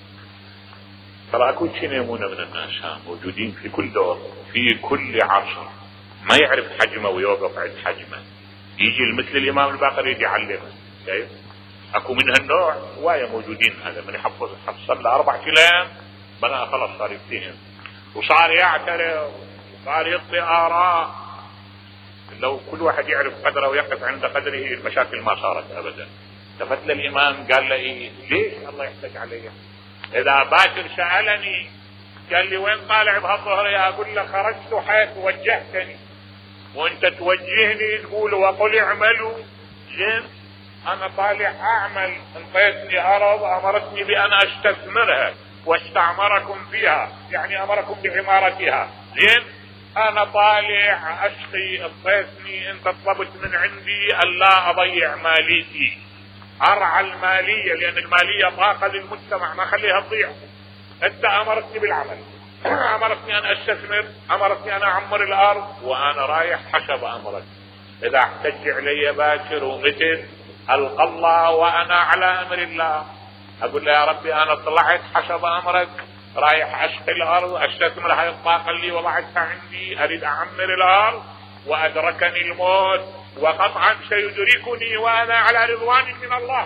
S4: ترى اكو ينامون من الناس موجودين في كل دور في كل عصر، ما يعرف حجمه ويوقف عند حجمه، يجي مثل الإمام الباقر يجي يعلمه. شايف اكو من هالنوع هوايه موجودين. هذا من يحفظ حفظ له اربع كلام بنا خلص صار يفتهم وصار يعترض وصار يعطي آراء. لو كل واحد يعرف قدره ويقف عند قدره المشاكل ما صارت ابدا. التفت للامام قال له إيه؟ ليش الله يحتاج علي؟ اذا باكر سألني قال لي وين طالع بهالظهر؟ يا اقول له خرجت حيث وجهتني وانت توجهني تقول وقل اعملوا. زين انا طالع اعمل، انطيتني ارض امرتني بان استثمرها واستعمركم فيها، يعني امركم بعمارتها. زين انا طالع اشقي، انطيتني انت طلبت من عندي الا اضيع ماليتي، ارعى المالية لان المالية طاقة للمجتمع ما خليها تضيع. انت امرتني بالعمل، امرتني ان استثمر، امرتني ان اعمر الارض وانا رايح حسب امرك. اذا احتج علي باكر ومثل القى الله وانا على امر الله، اقول له يا ربي انا طلعت حسب امرك رايح اشقي الارض استثمر هاي الطاقة اللي وضعتها عندي، اريد اعمر الارض وادركني الموت وقطعا سيدركني وانا على رضوان من الله.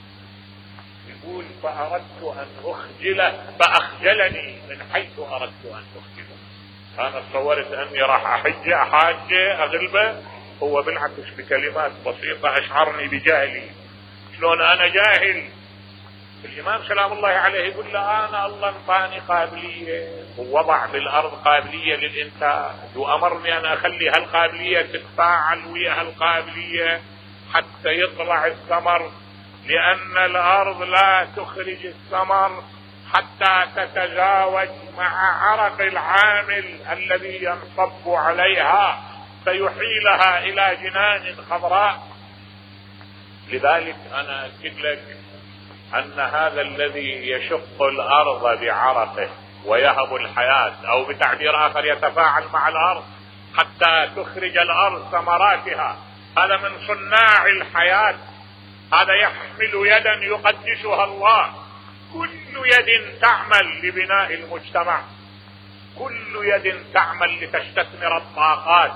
S4: يقول فاردت ان اخجله فاخجلني من حيث اردت ان اخجله. انا تصورت اني راح احج احاجه اغلبه، هو بالعكس بكلمات بسيطة اشعرني بجهلي. شلون انا جاهل؟ الامام سلام الله عليه يقول له انا الله انطاني قابلية ووضع بالارض قابلية للانتاج وامرني انا اخلي هالقابلية تتفاعل ويا هالقابلية حتى يطلع الثمر، لان الارض لا تخرج الثمر حتى تتزاوج مع عرق العامل الذي ينصب عليها فيحيلها الى جنان خضراء. لذلك انا اكد لك ان هذا الذي يشق الارض بعرقه ويهب الحياة او بتعبير اخر يتفاعل مع الارض حتى تخرج الارض ثمراتها، هذا من صناع الحياة. هذا يحمل يدا يقدسها الله. كل يد تعمل لبناء المجتمع، كل يد تعمل لتستثمر الطاقات،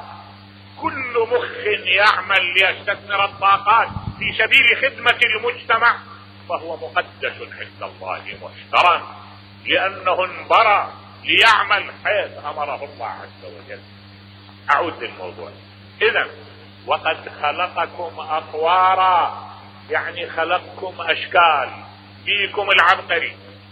S4: كل مخ يعمل ليستثمر الطاقات في سبيل خدمة المجتمع فهو مقدس عند الله محترم، لأنه انبرى ليعمل حيث أمره الله عز وجل. أعود للموضوع. إذن وقد خلقكم أطوارا، يعني خلقكم أشكال، فيكم العبقري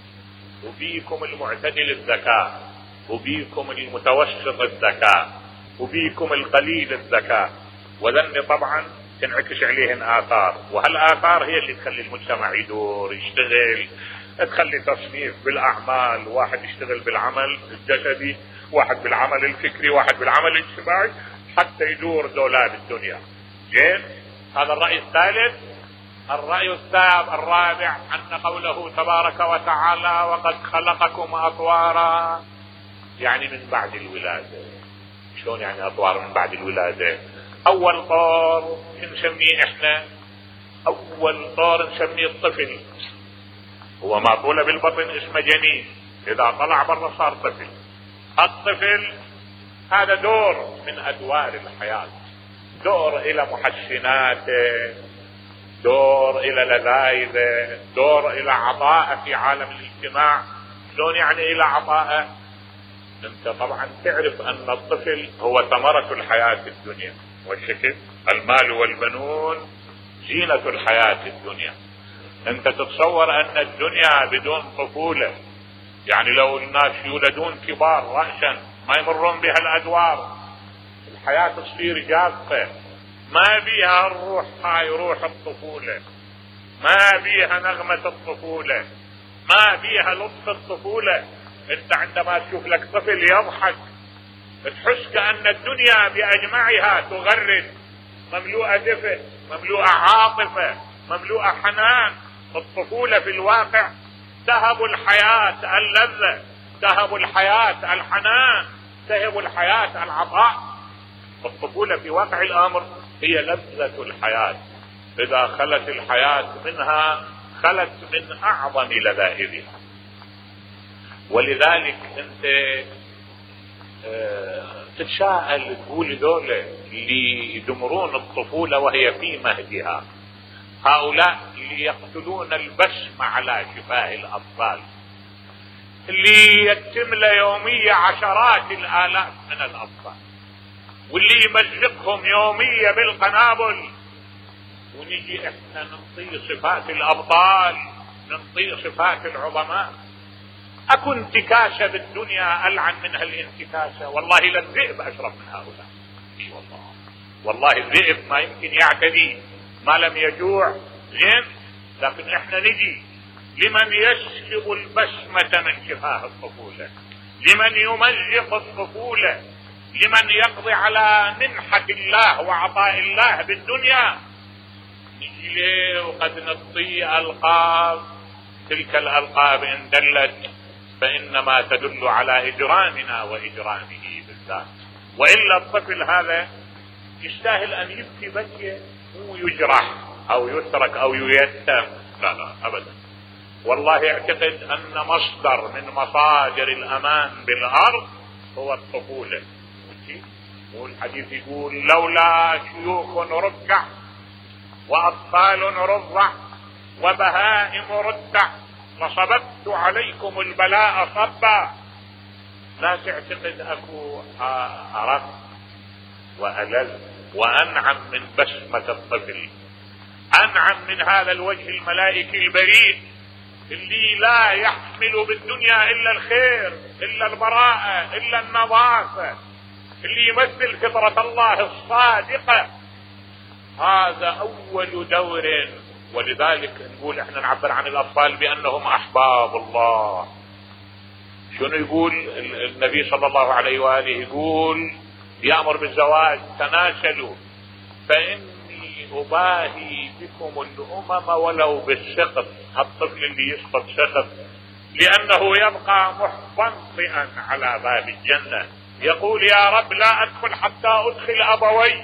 S4: وفيكم المعتدل الذكاء وفيكم المتوسط الذكاء وفيكم القليل الذكاء، وذن طبعا تنعكس عليهن آثار، وهالآثار هي اللي تخلي المجتمع يدور يشتغل، تخلي تصنيف بالأعمال، واحد يشتغل بالعمل الجسدي، واحد بالعمل الفكري، واحد بالعمل الاجتماعي، حتى يدور دولاب الدنيا. زين هذا الرأي الثالث. الرأي الثالث الرابع أن قوله تبارك وتعالى وقد خلقكم أطوارا، يعني من بعد الولادة. شلون يعني أطوار من بعد الولادة؟ أول طور نسميه إحنا أول طور نسميه الطفل، هو ما طول بالبطن اسمه جنين، إذا طلع برا صار طفل. الطفل هذا دور من أدوار الحياة، دور إلى محسناته، دور إلى لذائذه، دور إلى عطاء في عالم الاجتماع. شلون يعني إلى عطاء؟ أنت طبعا تعرف أن الطفل هو ثمرة الحياة الدنيا، والشكل المال والبنون زينة الحياة الدنيا. أنت تتصور أن الدنيا بدون طفولة، يعني لو الناس يولدون كبار رأسا ما يمرون بها الأدوار، الحياة تصير جافة، ما بيها الروح هاي روح الطفولة، ما بيها نغمة الطفولة، ما بيها لطف الطفولة. انت عندما تشوف لك طفل يضحك تحس كأن الدنيا بأجمعها تغرد، مملوءة دفء، مملوءة عاطفة، مملوءة حنان. الطفولة في الواقع تهب الحياة اللذة، تهب الحياة الحنان، تهب الحياة العطاء. الطفولة في واقع الأمر هي لذة الحياة، إذا خلت الحياة منها خلت من أعظم لذائذها. ولذلك أنت تتساءل تقول دولة اللي يدمرون الطفولة وهي في مهدها، هؤلاء اللي يقتلون البسمة على شفاه الأطفال، اللي يتم يوميا عشرات الآلاف من الأطفال، واللي يمزقهم يوميا بالقنابل، ونجي احنا ننطي صفات الأبطال، ننطي صفات العظماء. اكو انتكاسة بالدنيا ألعن منها الانتكاسة، والله للذئب أشرف من هؤلاء. اي والله، والله الذئب ما يمكن يعتدي ما لم يجوع، زين، لكن احنا نجي لمن يسلب البسمة من شفاه الطفولة، لمن يمزق الطفولة، لمن يقضي على منحة الله وعطاء الله بالدنيا، نجي ليه وقد نطي ألقاب. تلك الألقاب إن دلت فإنما تدل على إجرامنا وإجرامه بالذات، وإلا الطفل هذا يستاهل أن يبكي بكية ويجرح أو يترك أو ييتم، لا لا أبدا. والله اعتقد أن مصدر من مصادر الأمان بالأرض هو الطفولة. والحديث يقول لولا شيوخ ركع وأطفال رضع وبهائم ردع لصببت عليكم البلاء صبا. لا تعتقد اكو ارق والذ وانعم من بسمة الطفل، انعم من هذا الوجه الملائكي البريء اللي لا يحمل بالدنيا الا الخير، الا البراءة، الا النظافة، اللي يمثل فطرة الله الصادقة. هذا اول دور. ولذلك نقول احنا نعبر عن الاطفال بانهم احباب الله. شنو يقول النبي صلى الله عليه واله؟ يقول يأمر بالزواج، تناسلوا فاني اباهي بكم الامم ولو بالسقط. الطفل اللي يسقط سقط لانه يبقى محتمئا على باب الجنة، يقول يا رب لا ادخل حتى ادخل ابوي.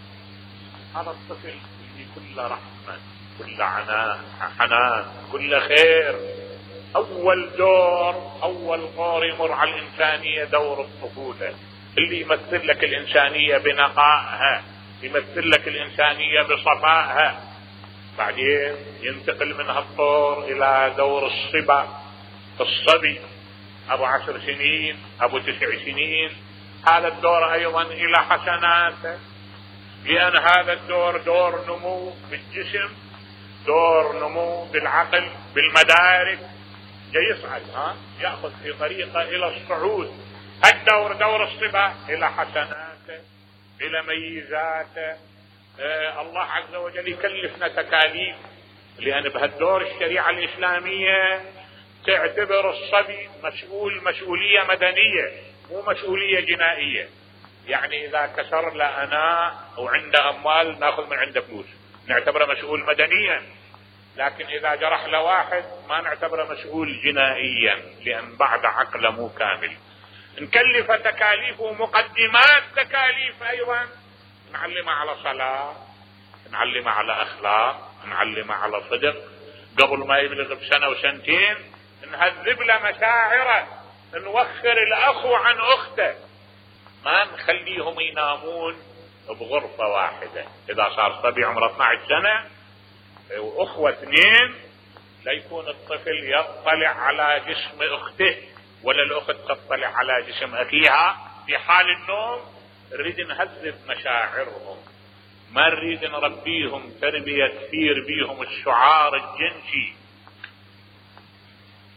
S4: هذا الطفل اللي كله رحمة، كل عناء، حنان، كل خير. اول دور، اول دور يمر على الانسانية دور الطفولة، اللي يمثل لك الانسانية بنقائها، يمثل لك الانسانية بصفائها. بعدين ينتقل من هالدور الى دور الصبا، الصبي ابو عشر سنين، ابو تسع سنين. هذا الدور ايضا الى حسناته، لان هذا الدور دور نمو بالجسم، دور نمو بالعقل، بالمدارك. جاي يصعد، ها ياخذ في طريقه الى الصعود. الدور دور الصبا الى حسناته، الى ميزاته. آه الله عز وجل يكلفنا تكاليف، لان بهالدور الشريعه الاسلاميه تعتبر الصبي مسؤول مسؤوليه مدنيه مو مسؤوليه جنائيه. يعني اذا كسر له اناء وعنده اموال ناخذ من عنده فلوس، نعتبره مسؤول مدنيا. لكن اذا جرح له واحد ما نعتبره مسؤول جنائيا، لان بعد عقله مو كامل. نكلف تكاليف ومقدمات تكاليف ايضا، نعلمه على صلاة، نعلمه على اخلاق، نعلمه على صدق. قبل ما يبلغ بسنة وسنتين نهذب له مشاعره، نوخر الاخو عن اخته، ما نخليهم ينامون بغرفة واحدة. اذا صار صبي عمره اثني عشر سنة واخوة اثنين، لا يكون الطفل يطلع على جسم اخته ولا الاخت تطلع على جسم اخيها في حال النوم. نريد نهذب مشاعرهم، ما نريد نربيهم تربية تثير بيهم الشعار الجنسي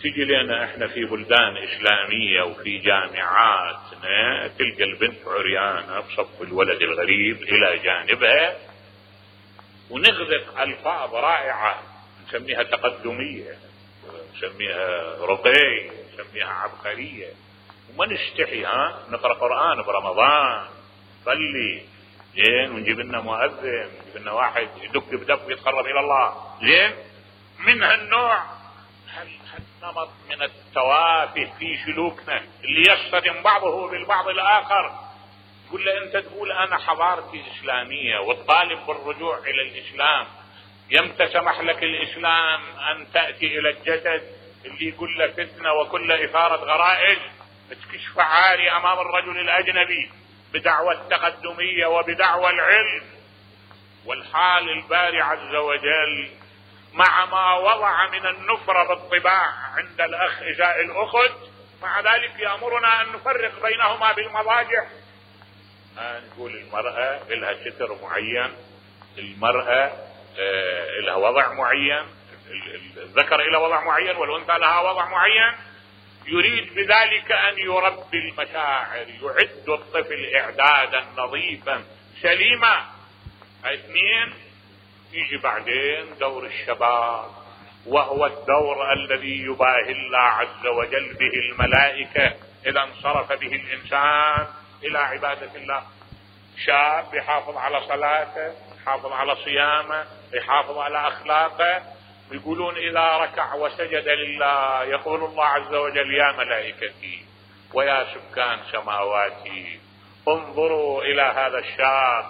S4: وتجي لنا احنا في بلدان اسلامية وفي جامعاتنا تلقى البنت عريانة بصف الولد الغريب الى جانبها، ونغذق الفاظ رائعة نسميها تقدمية، نسميها رقي، نسميها عبقرية، وما نستحي ها نقرأ قرآن برمضان صلي زين، ونجيب لنا مؤذن، نجيب لنا واحد يدق بدق ويتقرب الى الله زين. من هالنوع هالنمط من التوافه في سلوكنا اللي يصطدم بعضه بالبعض الاخر. تقول له انت تقول انا حضارتي اسلاميه وتطالب بالرجوع الى الاسلام، يمتى سمح لك الاسلام ان تاتي الى الجسد اللي كل فتنه وكل اثاره غرائز تكشف عاري امام الرجل الاجنبي بدعوى التقدميه وبدعوى العلم؟ والحال الباري عز وجل مع ما وضع من النفرة بالطباع عند الأخ إزاء الأخت، مع ذلك يأمرنا أن نفرق بينهما بالمضاجع. نقول المرأة لها ستر معين، المرأة لها وضع معين، الذكر لها وضع معين والأنثى لها وضع معين. يريد بذلك أن يربي المشاعر، يعد الطفل إعدادا نظيفا سليما. اثنين، يجي بعدين دور الشباب، وهو الدور الذي يباهي الله عز وجل به الملائكة إذا انصرف به الإنسان إلى عبادة الله. شاب يحافظ على صلاته، يحافظ على صيامه، يحافظ على أخلاقه، يقولون إذا ركع وسجد لله يقول الله عز وجل يا ملائكتي ويا سكان سماواتي انظروا إلى هذا الشاب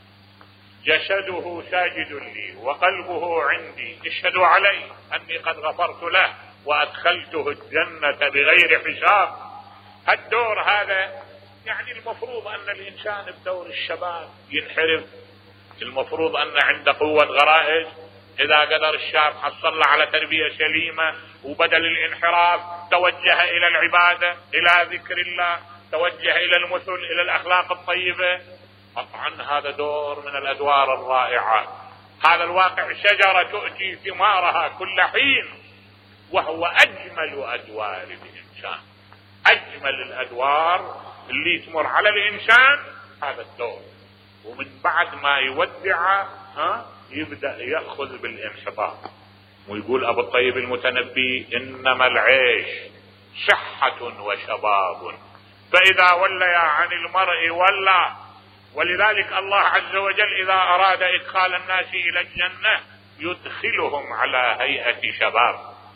S4: جسده ساجد لي وقلبه عندي، اشهدوا علي أني قد غفرت له وأدخلته الجنة بغير حساب. الدور هذا يعني المفروض أن الإنسان بدور الشباب ينحرف، المفروض أن عنده قوة غرائز. إذا قدر الشاب حصل على تربية سليمة وبدل الانحراف توجه إلى العبادة، إلى ذكر الله، توجه إلى المثل، إلى الأخلاق الطيبة، قطعا هذا دور من الأدوار الرائعة. هذا الواقع شجرة تؤتي ثمارها كل حين، وهو أجمل أدوار الإنسان. أجمل الأدوار اللي تمر على الإنسان هذا الدور، ومن بعد ما يودع ها يبدأ يأخذ بالانحطاط. ويقول أبو الطيب المتنبي إنما العيش صحة وشباب فإذا ولي عن المرء ولى. ولذلك الله عز وجل إذا أراد إدخال الناس إلى الجنة يدخلهم على هيئة شباب،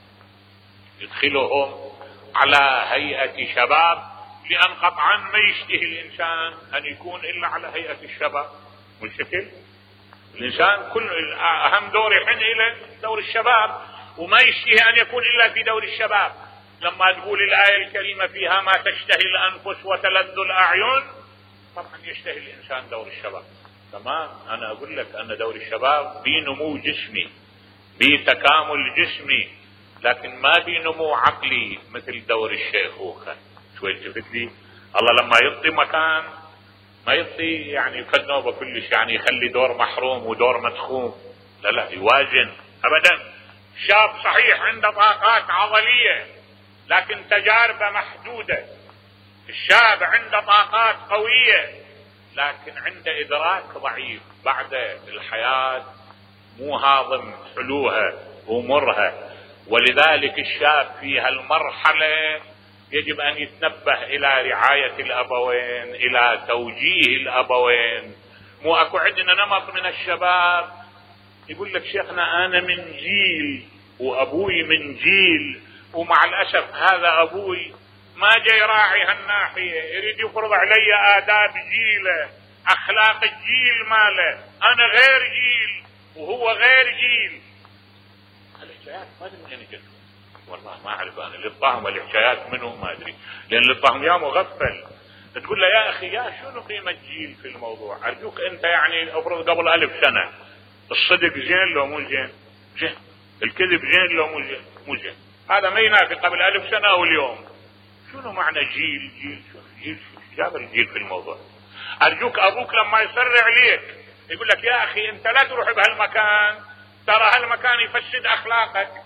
S4: يدخلهم على هيئة شباب، لأن قطعا ما يشتهي الإنسان أن يكون إلا على هيئة الشباب. والشكل الإنسان كل أهم دور يحن إلى دور الشباب، وما يشتهي أن يكون إلا في دور الشباب. لما تقول الآية الكريمة فيها ما تشتهي الأنفس وتلذ الأعين، طبعا يشتهي الإنسان دور الشباب. تمام، أنا أقول لك أن دور الشباب بنمو جسمي، بتكامل جسمي، لكن ما بنمو عقلي مثل دور الشيخوخة. شوي التفت لي، الله لما يعطي مكان ما يعطي يعني فد نوبة كلش، يعني يخلي دور محروم ودور مدخوم، لا لا، يوازن أبدا. شاب صحيح عنده طاقات عضلية لكن تجاربه محدودة، الشاب عنده طاقات قوية لكن عنده إدراك ضعيف بعد الحياة، مو هاضم حلوها ومرها. ولذلك الشاب في هالمرحلة يجب أن يتنبه إلى رعاية الأبوين، إلى توجيه الأبوين. مو أكو عندنا نمط من الشباب يقول لك شيخنا أنا من جيل وأبوي من جيل، ومع الأسف هذا أبوي ما جاي راعي هالناحية، يريد يفرض علي آداب جيله، أخلاق الجيل ماله، أنا غير جيل وهو غير جيل. الحكايات ما أدري من أين جت، والله ما أعرف أنا اللي طاهم الحكايات منه ما أدري، لأن اللي طاهم يا مغفل. تقول له يا أخي يا شنو قيمة جيل في الموضوع؟ أرجوك أنت يعني أفرض قبل ألف سنة الصدق زين لو مو زين؟ زين. الكذب زين لو مو زين؟ مو زين. هذا ما ينافي قبل ألف سنة أو اليوم. شنو معنى جيل جيل جيل جاب الجيل في الموضوع؟ أرجوك أبوك لما يصر عليك يقول لك يا أخي أنت لا تروح بهالمكان، ترى هالمكان يفسد أخلاقك،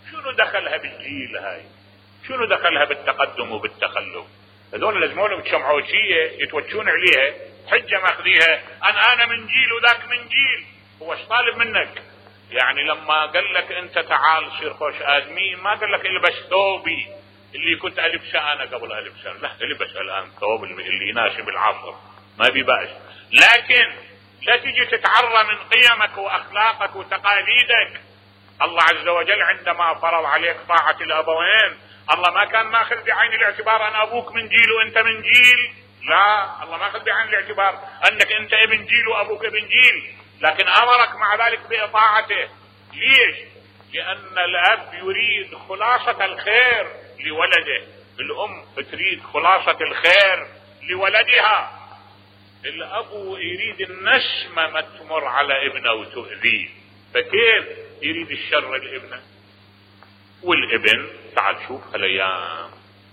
S4: شنو دخلها بالجيل هاي؟ شنو دخلها بالتقدم وبالتخلف؟ هذول لازم لهم شمعوشية يتوجهون عليها حجة ماخذيها، أنا أنا من جيل وذاك من جيل. هو ايش طالب منك؟ يعني لما قال لك أنت تعال صير خوش آدمي، ما قال لك البس ثوبي اللي كنت ألبسه أنا قبل ألبسه، لا البس الآن ثوب اللي يناسب العصر ما بيبأس. لكن لا تجي تتعرى من قيمك وأخلاقك وتقاليدك. الله عز وجل عندما فرض عليك طاعة الأبوين، الله ما كان ماخذ بعين الاعتبار أن أبوك من جيل وأنت من جيل، لا، الله ما أخذ بعين الاعتبار أنك أنت ابن جيل وأبوك ابن جيل، لكن أمرك مع ذلك بإطاعته. ليش؟ لأن الأب يريد خلاصة الخير لولده، الأم بتريد خلاصة الخير لولدها، الأب يريد النسمة ما تمر على ابنه وتؤذيه، فكيف يريد الشر الابنه؟ والابن تعال شوف هالايام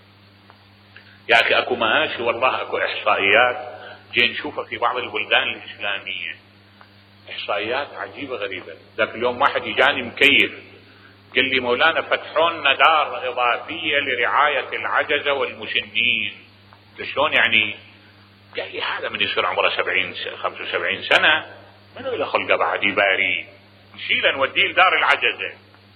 S4: يا اخي اكو ماشي والله اكو احصائيات جاي نشوفها في بعض البلدان الاسلاميه، احصائيات عجيبه غريبه. ذاك اليوم واحد يجاني مكيف قال لي مولانا فتحوا لنا دار اضافيه لرعايه العجزه والمسنين. شلون يعني؟ قال لي هذا من يصير عمره سبعين خمسة وسبعين سنه منو له خلقه بعد يباري، نشيله نوديه لدار العجزه.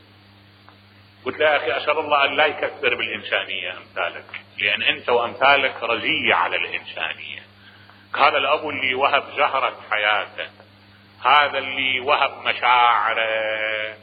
S4: قلت له يا اخي اسال الله ان لا يكثر بالانسانيه امثالك، لان انت وامثالك رزيه على الانسانيه. هذا الاب اللي وهب زهره حياته، هذا اللي وهب مشاعره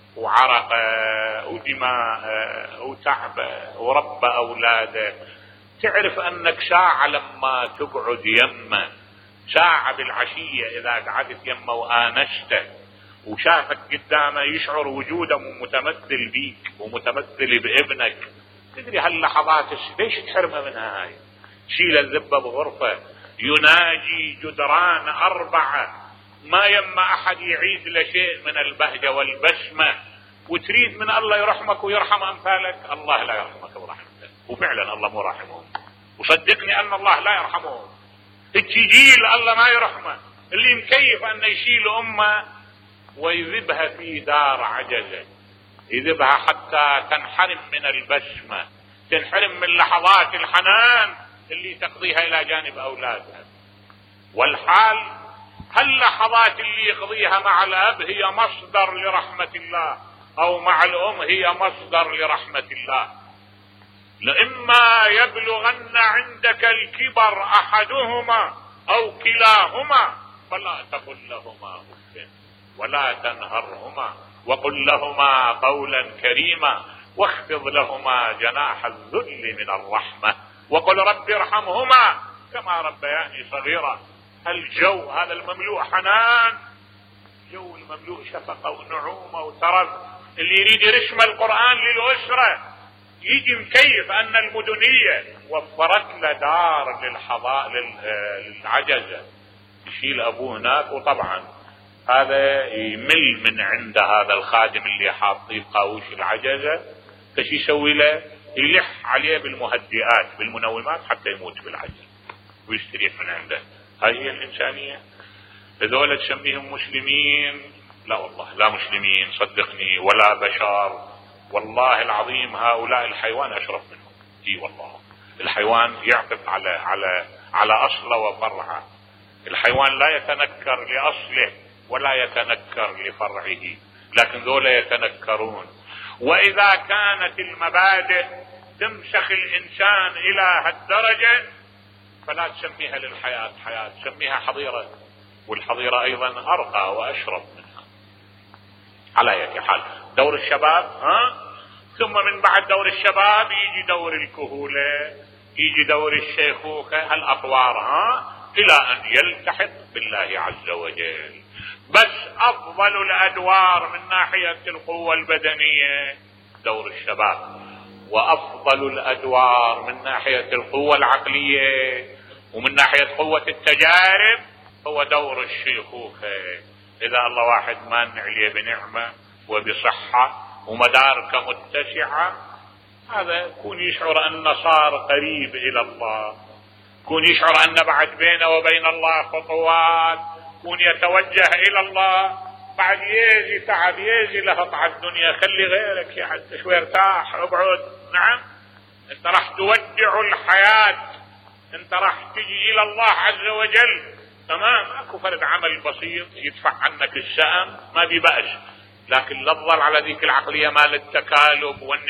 S4: وعرقه ودماءه وتعبه وربى اولاده. تعرف انك ساعه لما تقعد يمه، ساعه بالعشيه اذا قعدت يمه وانسته وشافك قدامه يشعر وجوده متمثل بيك ومتمثل بابنك، تدري هاللحظات ليش تحرمه منها؟ هاي شيل الذبه بغرفه، يناجي جدران اربعه، ما يما احد يعيد له شيء من البهجه والبسمه، وتريد من الله يرحمك ويرحم امثالك. الله لا يرحمك ورحمته، وفعلا الله مو راحمهم، وصدقني ان الله لا يرحمهم. التجيل الله ما يرحمه، اللي مكيف انه يشيل امه ويذبها في دار عجزه، يذبها حتى تنحرم من البسمه، تنحرم من لحظات الحنان اللي تقضيها الى جانب اولادها. والحال هاللحظات اللي يقضيها مع الاب هي مصدر لرحمه الله، او مع الام هي مصدر لرحمه الله. لإما يبلغن عندك الكبر احدهما او كلاهما فلا تقل لهما اف ولا تنهرهما وقل لهما قولا كريما واخفض لهما جناح الذل من الرحمة وقل رب ارحمهما كما ربياني صغيرا. الجو هذا المملوء حنان، جو المملوء شفقة ونعومة وترف، اللي يريد يرسم القرآن للأسرة يجي مكيف أن المدنية وفرت له دار للحضاء للعجزة، يشيل أبوه هناك، وطبعا هذا يمل من عند هذا الخادم اللي حاطيه قاوش العجزة، فش يسوي له؟ يلح عليه بالمهدئات بالمنومات حتى يموت بالعجز ويستريح من عنده. هاي هي الإنسانية. هذول تسميهم مسلمين؟ لا والله لا مسلمين صدقني ولا بشر، والله العظيم هؤلاء الحيوان أشرف منهم. اي والله الحيوان يعطف على على على أصله وفرعه، الحيوان لا يتنكر لأصله ولا يتنكر لفرعه، لكن ذولا يتنكرون. وإذا كانت المبادئ تمسخ الإنسان إلى هالدرجة فلا تسميها للحياة حياة، تسميها حظيرة، والحظيرة أيضا أرقى وأشرف منها. على أي حال دور الشباب، ها؟ ثم من بعد دور الشباب يجي دور الكهولة، يجي دور الشيخوخة، هالأطوار، ها؟ إلى أن يلتحق بالله عز وجل. بس أفضل الأدوار من ناحية القوة البدنية دور الشباب، وأفضل الأدوار من ناحية القوة العقلية ومن ناحية قوة التجارب هو دور الشيخوخة. إذا الله واحد مانع عليه بنعمة وبصحة ومدارك متسعة، هذا كون يشعر أن صار قريب إلى الله، كون يشعر أن بعد بينه وبين الله خطوات، كون يتوجه إلى الله، بعد يجي تعب يجي لهط على الدنيا، خلي غيرك يا حتى شوي ارتاح اقعد. نعم انت راح تودع الحياة، انت راح تجي الى الله عز وجل. تمام، اكو فرد عمل بسيط يدفع عنك الشأن ما بيبقاش، لكن لا تظل على ذيك العقلية مال التكالب وان